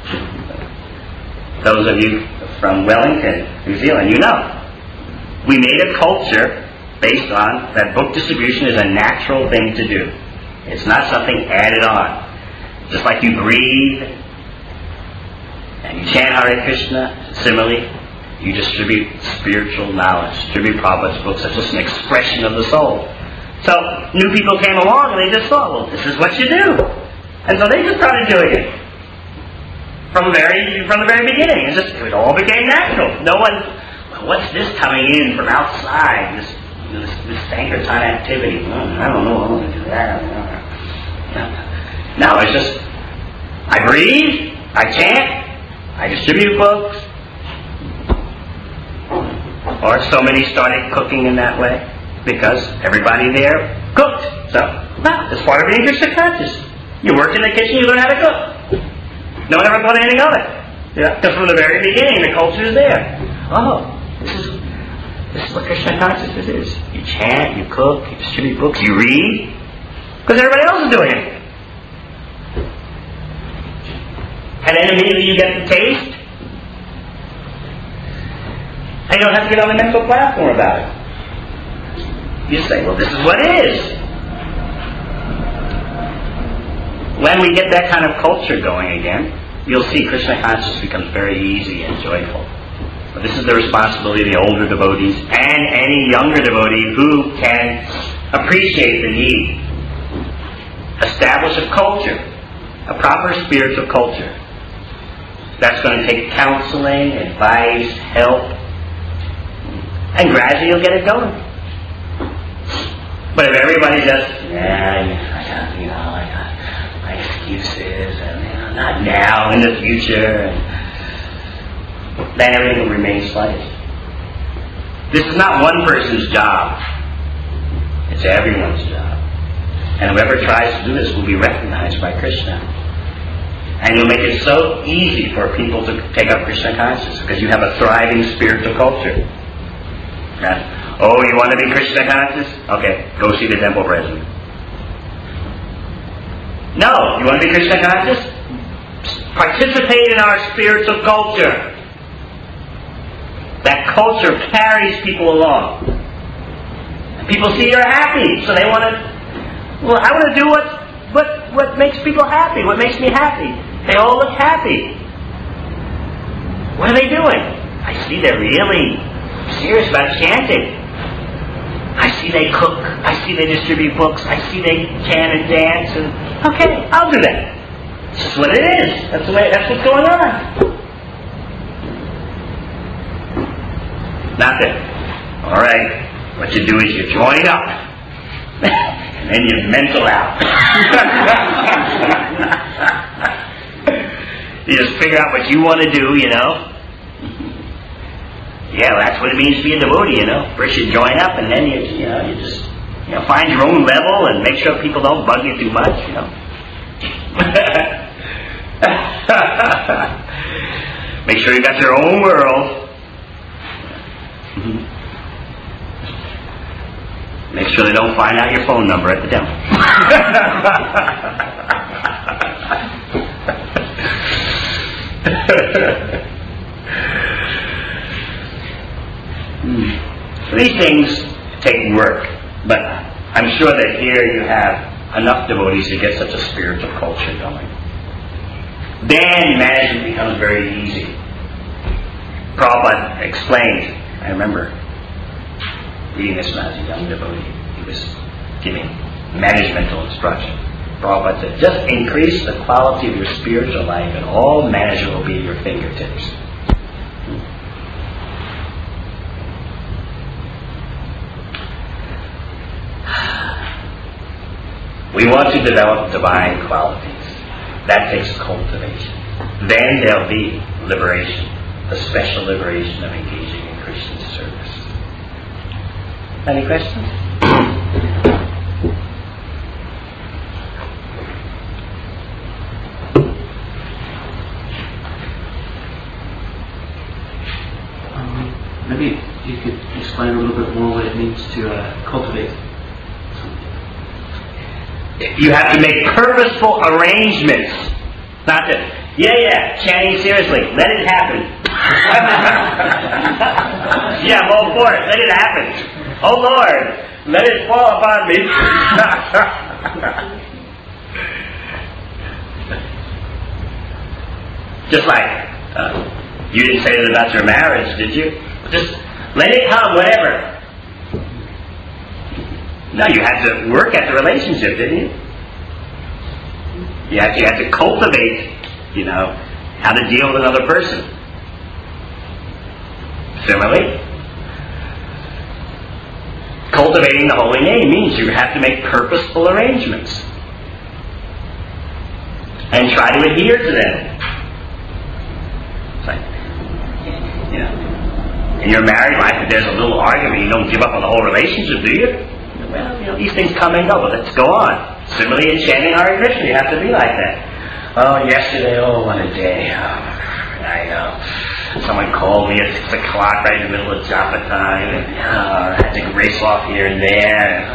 those of you from Wellington, New Zealand, you know. We made a culture based on that book distribution is a natural thing to do. It's not something added on. Just like you breathe and you chant Hare Krishna, similarly, you distribute spiritual knowledge, distribute Prabhupada's books. It's just an expression of the soul. So new people came along and they just thought, well, this is what you do. And so they just started doing it. From very from the very beginning. It just it all became natural. No one, well, what's this coming in from outside? This this, this Sankirtan activity. Mm, I don't know, I want to do that. No, it's just I breathe, I chant, I distribute books. Or so many started cooking in that way because everybody there cooked. So, wow, it's part of being Krishna conscious. You work in the kitchen, you learn how to cook. No one ever thought anything of it. Yeah, because from the very beginning, the culture is there. Oh, this is this is what Krishna consciousness is. You chant, you cook, you distribute books, you read, because everybody else is doing it. And then immediately you get the taste. And you don't have to get on the mental platform about it. You say, well, this is what it is. When we get that kind of culture going again, you'll see Krishna consciousness becomes very easy and joyful. But this is the responsibility of the older devotees and any younger devotee who can appreciate the need. Establish a culture, a proper spiritual culture. That's going to take counseling, advice, help, and gradually you'll get it going. But if everybody just, yeah, I got, you know, I got my excuses, and you know, not now, in the future, and then everything will remain sluggish. This is not one person's job. It's everyone's job. And whoever tries to do this will be recognized by Krishna. And you'll make it so easy for people to take up Krishna consciousness because you have a thriving spiritual culture. Right? Oh, you want to be Krishna conscious? Okay, go see the temple president. No, you want to be Krishna conscious? Participate in our spiritual culture. That culture carries people along. People see you're happy, so they want to. Well, I want to do what what what makes people happy. What makes me happy? They all look happy. What are they doing? I see they're really serious about chanting. I see they cook. I see they distribute books. I see they chant and dance. And okay, I'll do that. It's just what it is. That's the way. That's what's going on. Nothing. All right. What you do is you join up, and then you mental out. You just figure out what you want to do, you know. Yeah, well, that's what it means to be a devotee, you know. First you join up, and then you, you know, you just, you know, find your own level and make sure people don't bug you too much, you know. Make sure you got your own world. Make sure they don't find out your phone number at the temple. So these things take work, but I'm sure that here you have enough devotees to get such a spiritual culture going. Then management becomes very easy. Prabhupada explained, I remember reading this when I was a young devotee. He was giving managemental instruction. Prabhupada said, just increase the quality of your spiritual life and all management will be at your fingertips. We want to develop divine qualities. That takes cultivation. Then there'll be liberation, the special liberation of engaging in Krishna's service. Any questions? Um, maybe you could explain a little bit more what it means to uh, cultivate. You have to make purposeful arrangements. Not to, yeah, yeah, chanting seriously. Let it happen. Yeah, I'm all for it. Let it happen. Oh Lord, let it fall upon me. Just like, uh, you didn't say that about your marriage, did you? Just let it come, whatever. No, you had to work at the relationship, didn't you? You actually had to cultivate, you know, how to deal with another person. Similarly, cultivating the holy name means you have to make purposeful arrangements and try to adhere to them. It's like, you know, in your married life, if there's a little argument, you don't give up on the whole relationship, do you? Well, you know, these things come and go, but let's go on. Similarly, in chanting Hare Krishna, you have to be like that. Oh, yesterday, oh, what a day. Oh, I know. Someone called me at six o'clock right in the middle of japa time, and oh, I had to race off here and there. And,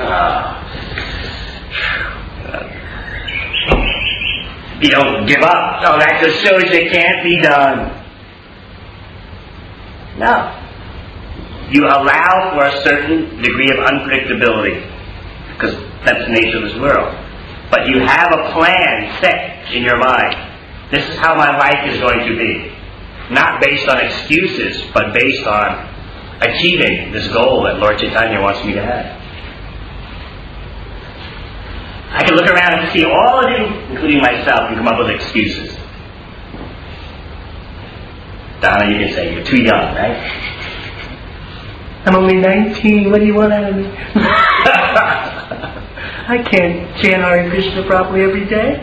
oh. You don't give up. Oh, that just shows it can't be done. No. You allow for a certain degree of unpredictability, because that's the nature of this world. But you have a plan set in your mind. This is how my life is going to be. Not based on excuses, but based on achieving this goal that Lord Chaitanya wants me to have. I can look around and see all of you, including myself, and come up with excuses. Donna, you can say, you're too young, right? I'm only nineteen. What do you want out of me? I can't chant Hare Krishna properly every day.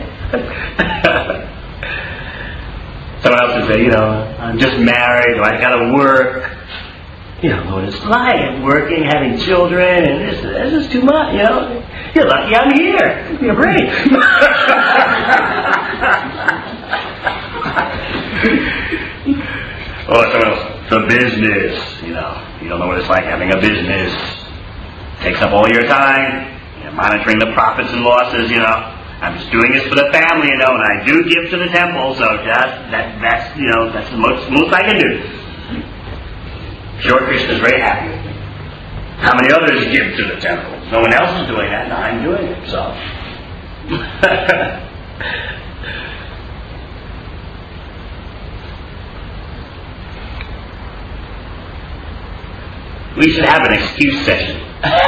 Someone else would say, you know, I'm just married, or I got to work. You know what it's like, working, having children, and this, this is too much, you know. You're lucky I'm here. Give me a break. Oh, someone else. the business, you know. You don't know what it's like having a business. Takes up all your time, you know, monitoring the profits and losses, you know. I'm just doing this for the family, you know, and I do give to the temple, so just, that, that's, you know, that's the most, most I can do. Sure, Krishna's very happy with me. How many others give to the temple? No one else is doing that, now I'm doing it, so. We should have an excuse session.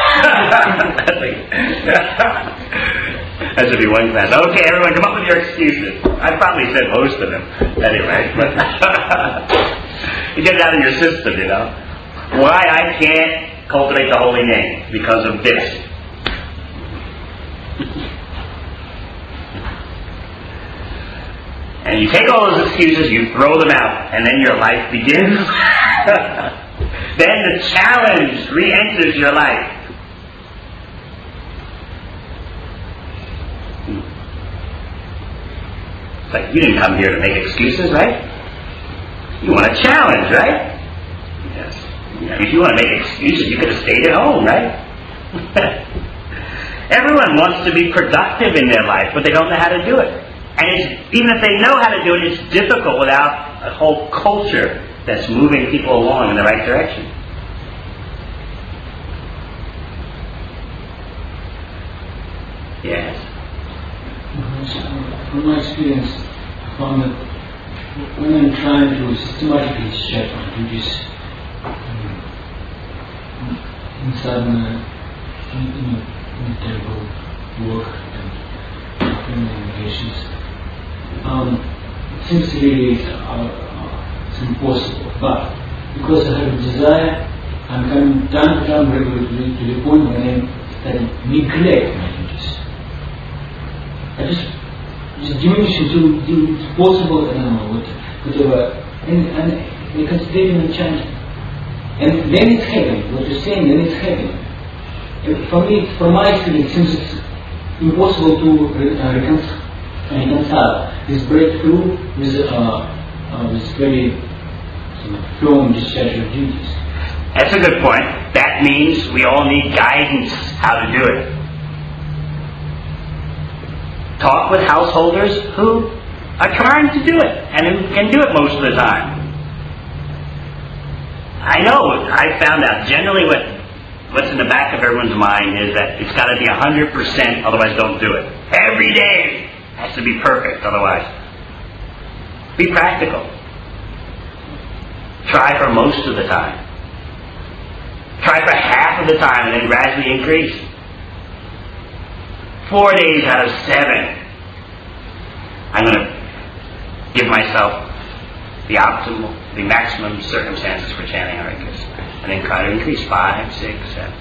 That should be one class. Okay, everyone, come up with your excuses. I probably said most of them anyway, but you get it out of your system, you know. Why I can't cultivate the holy name? Because of this. And you take all those excuses, you throw them out, and then your life begins. Then the challenge re-enters your life. It's like, you didn't come here to make excuses, right? You want a challenge, right? Yes. If you want to make excuses, you could have stayed at home, right? Everyone wants to be productive in their life, but they don't know how to do it. And it's, even if they know how to do it, it's difficult without a whole culture that's moving people along in the right direction. Yes. From my experience, I found that when I'm trying to systematically check my duties um, in sadhana, in, in, in the temple, work, and communications, um, it seems really it's, uh, uh, it's impossible. But because I have a desire, I'm coming down to down regularly to the point when I started neglect my duties. I just just diminish until it's possible, I don't know, what, whatever, and, and they concentrate on chanting. And then it's happening, what you're saying, then it's happening. And for me, from my experience, it seems it's impossible to re- uh, reconcile, reconcile this breakthrough with, uh, uh, with very uh, firm discharge of duties. That's a good point. That means we all need guidance how to do it. Talk with householders who are trying to do it and who can do it most of the time. I know, I found out generally what what's in the back of everyone's mind is that it's got to be one hundred percent, otherwise don't do it. Every day has to be perfect, otherwise. Be practical. Try for most of the time. Try for half of the time and then gradually increase. Four days out of seven, I'm going to give myself the optimal, the maximum circumstances for chanting Hare Krishna, and then try to increase five, six, seven.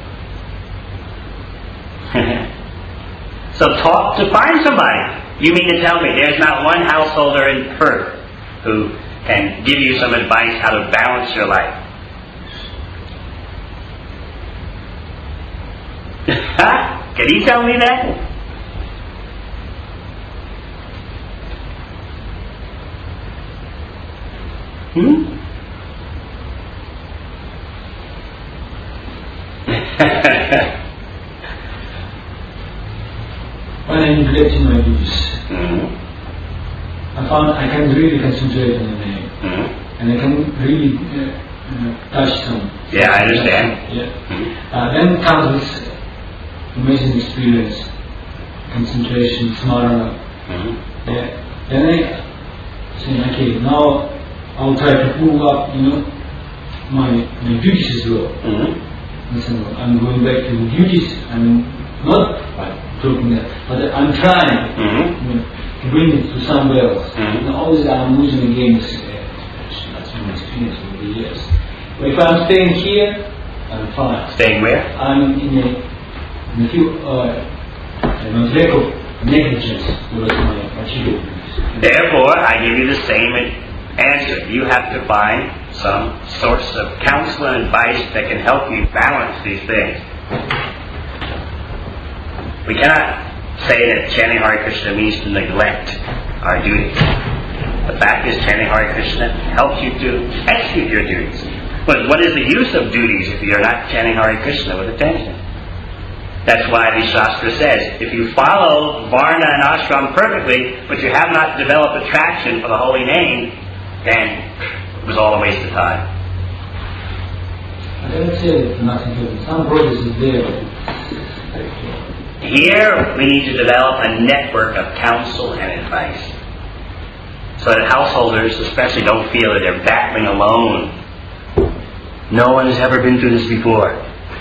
So talk to find somebody. You mean to tell me there's not one householder in Perth who can give you some advice how to balance your life? Can he tell me that? Hmm? When I neglect my duties, Mm-hmm. I found I can really concentrate on the name, Mm-hmm. and I can really uh, uh, touch some. Yeah, I understand. Yeah. Mm-hmm. Uh, then comes this amazing experience, concentration, smara. Mm-hmm. Yeah. Then I say, okay, now I'll try to pull up, you know, my my duties as well. Mm-hmm. And so I'm going back to the duties. I'm not like talking that, but I'm trying Mm-hmm. you know, to bring it to somewhere else. Mm-hmm. And always I'm losing against uh, that's my experience over the years. But if I'm staying here, I'm fine. Staying where? I'm in a, in a few uh, in a lack of negligence towards my achievements. Therefore, I give you the same answer. You have to find some source of counsel and advice that can help you balance these things. We cannot say that chanting Hare Krishna means to neglect our duties. The fact is, chanting Hare Krishna helps you to execute your duties. But what is the use of duties if you're not chanting Hare Krishna with attention? That's why the Shastra says, if you follow Varna and Ashram perfectly, but you have not developed attraction for the holy name, then it was all a waste of time. I don't say it's nothing to do. Some brothers is there. Here we need to develop a network of counsel and advice, so that householders especially don't feel that they're battling alone. No one has ever been through this before.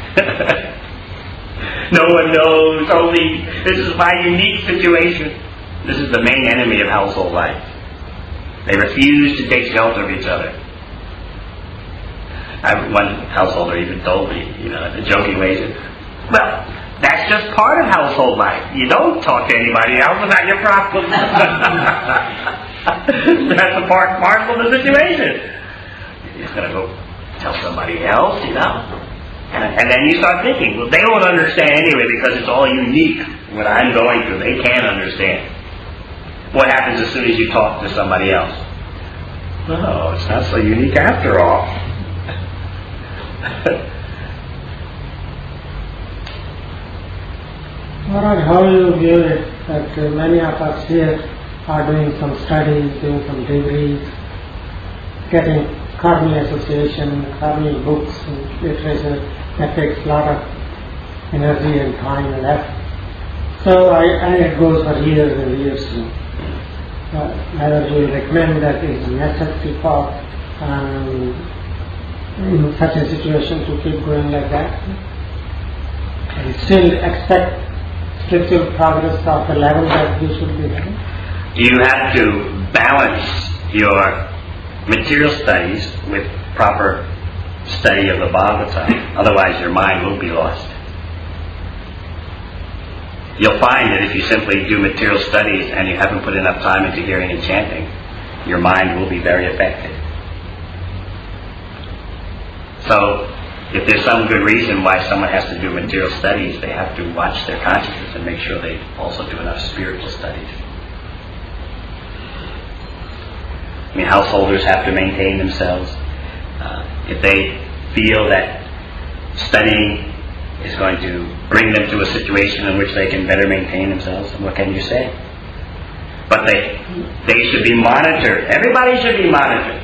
No one knows, only this is my unique situation. This is the main enemy of household life. They refuse to take shelter of each other. I, one householder even told me, you know, in a joking way, said, well, that's just part of household life. You don't talk to anybody else about your problems. That's a part, parcel of the situation. You're just going to go tell somebody else, you know. And, and then you start thinking, well, they won't understand anyway because it's all unique. What I'm going through, they can't understand. What happens as soon as you talk to somebody else? Oh, it's not so unique after all. Maharaj, how you view it that uh, many of us here are doing some studies, doing some degrees, getting Karmi Association, Karmi books and literature, that takes a lot of energy and time and effort. So I, and it goes for years and years too. Uh, whether you recommend that it's necessary for um, in such a situation to keep going like that, and still expect spiritual progress of the level that we should be having? You have to balance your material studies with proper study of the Bhagavatam. Otherwise your mind will be lost. You'll find that if you simply do material studies and you haven't put enough time into hearing and chanting, your mind will be very affected. So, if there's some good reason why someone has to do material studies, they have to watch their consciousness and make sure they also do enough spiritual studies. I mean, householders have to maintain themselves. Uh, if they feel that studying is going to bring them to a situation in which they can better maintain themselves, what can you say? But they they should be monitored. Everybody should be monitored.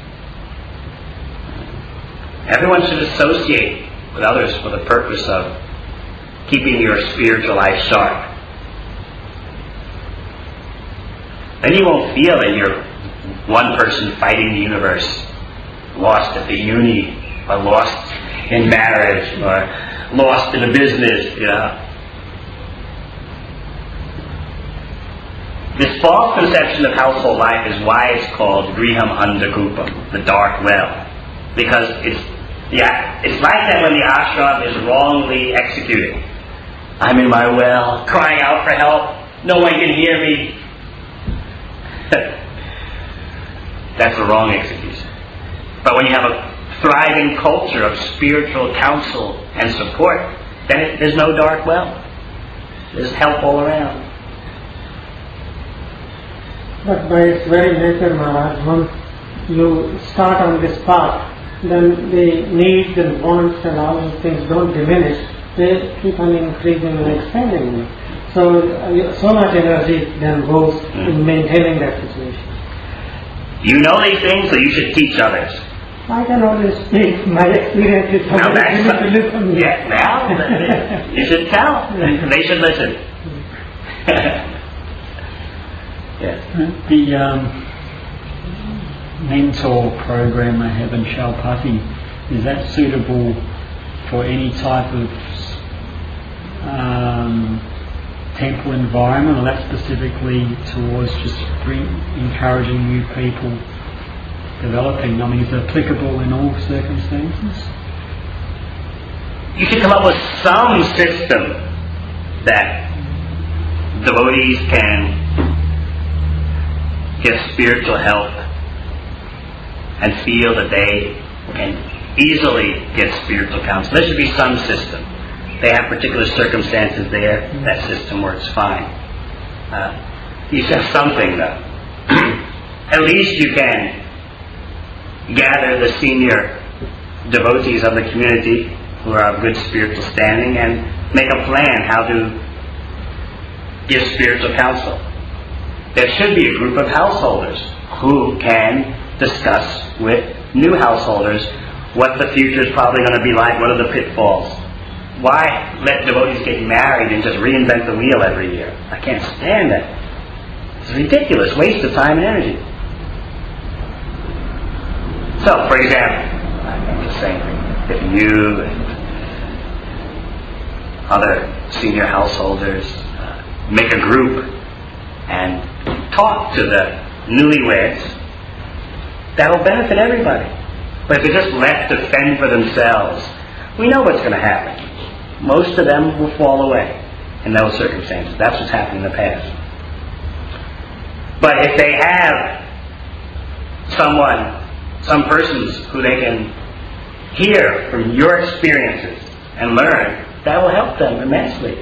Everyone should associate with others for the purpose of keeping your spiritual life sharp. Then you won't feel that you're one person fighting the universe, lost at the uni, or lost in marriage, or lost in a business, you know. This false conception of household life is why it's called Griham Andakupam, the dark well. Because it's yeah, it's like that when the ashram is wrongly executed. I'm in my well, crying out for help, no one can hear me. That's the wrong execution. But when you have a thriving culture of spiritual counsel and support, then it, there's no dark well. There's help all around. But by its very nature, Maharaj, once you start on this path, then the needs and wants and all these things don't diminish. They keep on increasing and expanding. So, uh, so much energy then goes mm. in maintaining that situation. You know these things, so you should teach others. I can only speak my experience is now that's to listen. Yeah, now you should tell. They should listen. Yes. The um, mentor program they have in Shalpati, is that suitable for any type of um, temple environment, or that specifically towards just bring, encouraging new people developing? I mean, is it applicable in all circumstances? You should come up with some system that devotees can get spiritual help and feel that they can easily get spiritual counsel. There should be some system. They have particular circumstances there. That system works fine. Uh, you should have something, though. At least you can gather the senior devotees of the community who are of good spiritual standing and make a plan how to give spiritual counsel. There should be a group of householders who can discuss with new householders what the future is probably going to be like, what are the pitfalls. Why let devotees get married and just reinvent the wheel every year? I can't stand that. It's a ridiculous waste of time and energy. So, for example, I'm just saying, if you and other senior householders uh, make a group and talk to the newlyweds, that'll benefit everybody. But if they're just left to fend for themselves, we know what's going to happen. Most of them will fall away in those circumstances. That's what's happened in the past. But if they have someone, some persons who they can hear from your experiences and learn, that will help them immensely.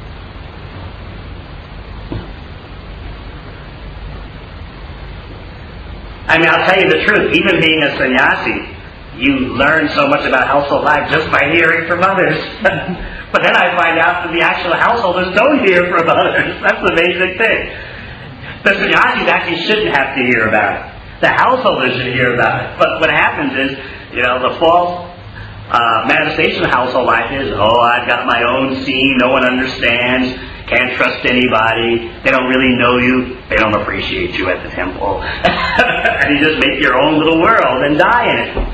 I mean, I'll tell you the truth, even being a sannyasi, you learn so much about household life just by hearing from others. But then I find out that the actual householders don't hear from others. That's the basic thing. The sannyasis actually shouldn't have to hear about it. The householders should hear about it. But what happens is, you know, the false uh, manifestation of household life is, oh, I've got my own scene, no one understands, can't trust anybody, they don't really know you, they don't appreciate you at the temple. And you just make your own little world and die in it.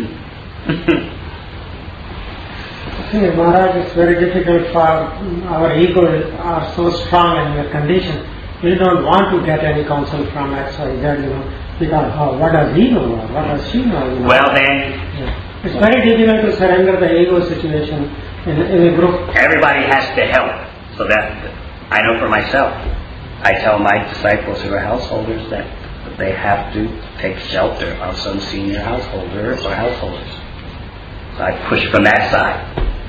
See, Maharaj, it's very difficult for our ego are so strong and we are conditioned. We don't want to get any counsel from X, Y, Z, you know, because oh, what does he know? What does she know? You know? Well then, yeah. It's very difficult to surrender the ego situation in, in a group. Everybody has to help. So that, I know for myself, I tell my disciples who are householders that they have to take shelter of some senior householder or householders. So I push from that side.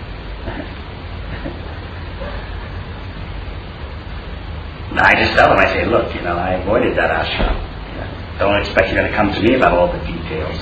I just tell them, I say, look, you know, I avoided that ashram. You know, don't expect you're going to come to me about all the details.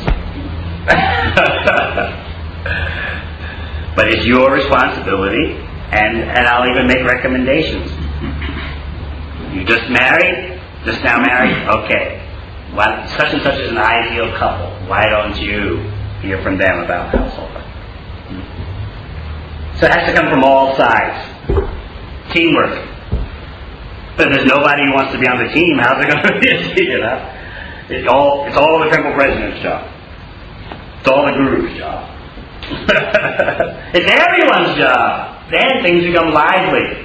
But it's your responsibility, and, and I'll even make recommendations. You just married? Just now married? Okay. Well, such and such is an ideal couple. Why don't you hear from them about household life? So it has to come from all sides. Teamwork. But if there's nobody who wants to be on the team, how's it going to be? You know? It's all, it's all the temple president's job. It's all the guru's job. It's everyone's job. Then things become lively.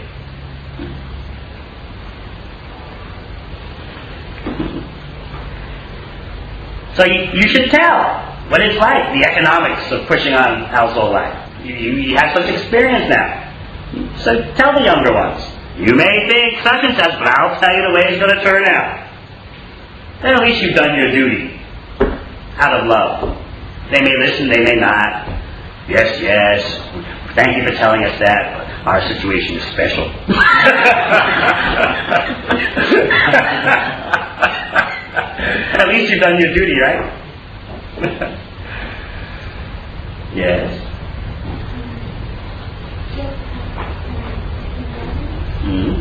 So you, you should tell what it's like, the economics of pushing on household life. You, you, you have such experience now. So tell the younger ones. You may think such and such, but I'll tell you the way it's going to turn out. Then at least you've done your duty out of love. They may listen, they may not. Yes, yes. Thank you for telling us that, but our situation is special. At least you've done your duty, right? Yes. Hmm.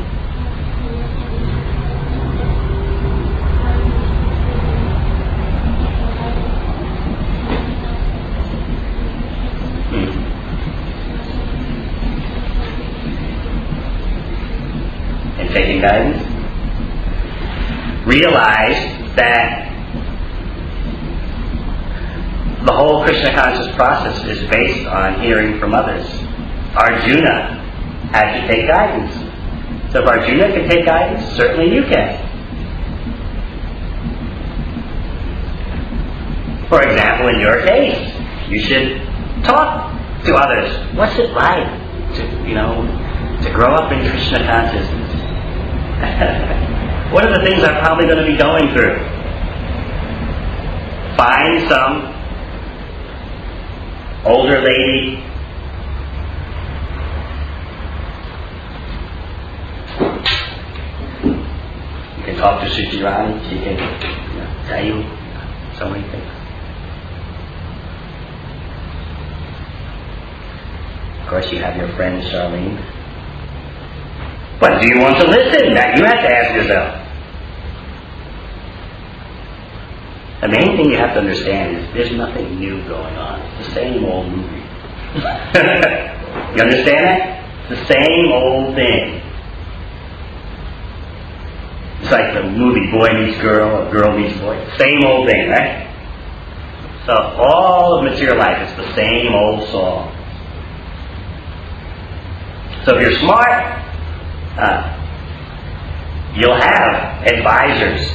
And taking guidance, realize that the whole Krishna conscious process is based on hearing from others. Arjuna had to take guidance. So if Arjuna can take guidance, certainly you can. For example, in your case, you should talk to others. What's it like to, you know, to grow up in Krishna consciousness? What are the things I'm probably going to be going through? Find some older lady. You can talk to Sri Rani. She can, you know, tell you so many things. Of course, you have your friend Charlene. But do you want to listen? That you have to ask yourself. The main thing you have to understand is there's nothing new going on. It's the same old movie. You understand that? It's the same old thing. It's like the movie Boy Meets Girl or Girl Meets Boy. Same old thing, right? So all of material life is the same old song. So if you're smart, uh, you'll have advisors.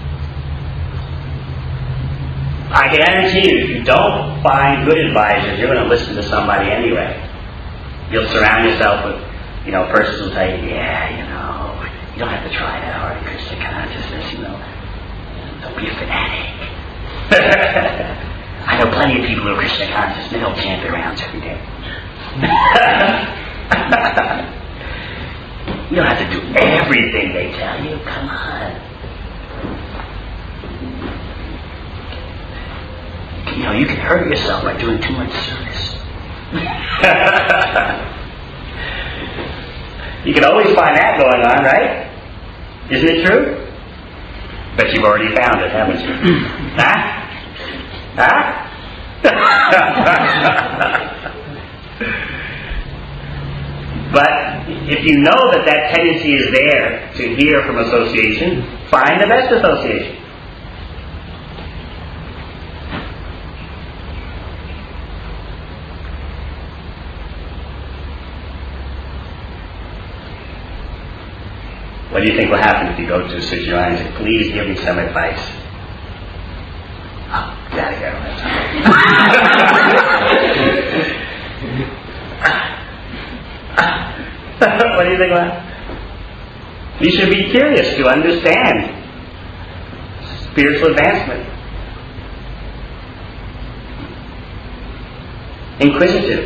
I guarantee you, if you don't find good advisors, you're going to listen to somebody anyway. You'll surround yourself with, you know, persons who will tell you, yeah, you know, you don't have to try that hard in Krishna consciousness, you know. Don't be a fanatic. I know plenty of people who are Krishna conscious, and they don't chant their rounds every day. You don't have to do everything they tell you. Come on. You know, you can hurt yourself by doing too much service. You can always find that going on, right? Isn't it true? Bet you've already found it, haven't you? Huh? Huh? But if you know that that tendency is there to hear from association, find the best association. What do you think will happen if you go to Sujai and say, please give me some advice? Oh, gotta go. What do you think will happen? You should be curious to understand spiritual advancement. Inquisitive.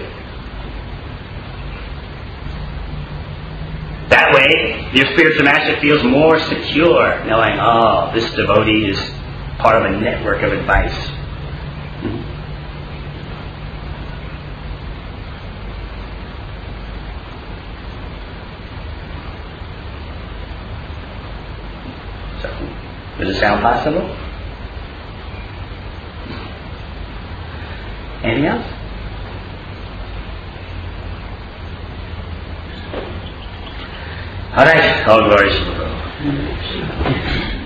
That way, your spiritual master feels more secure, knowing, oh, this devotee is part of a network of advice. Mm-hmm. So, does it sound possible? Anything else? All right, all glories to the Lord.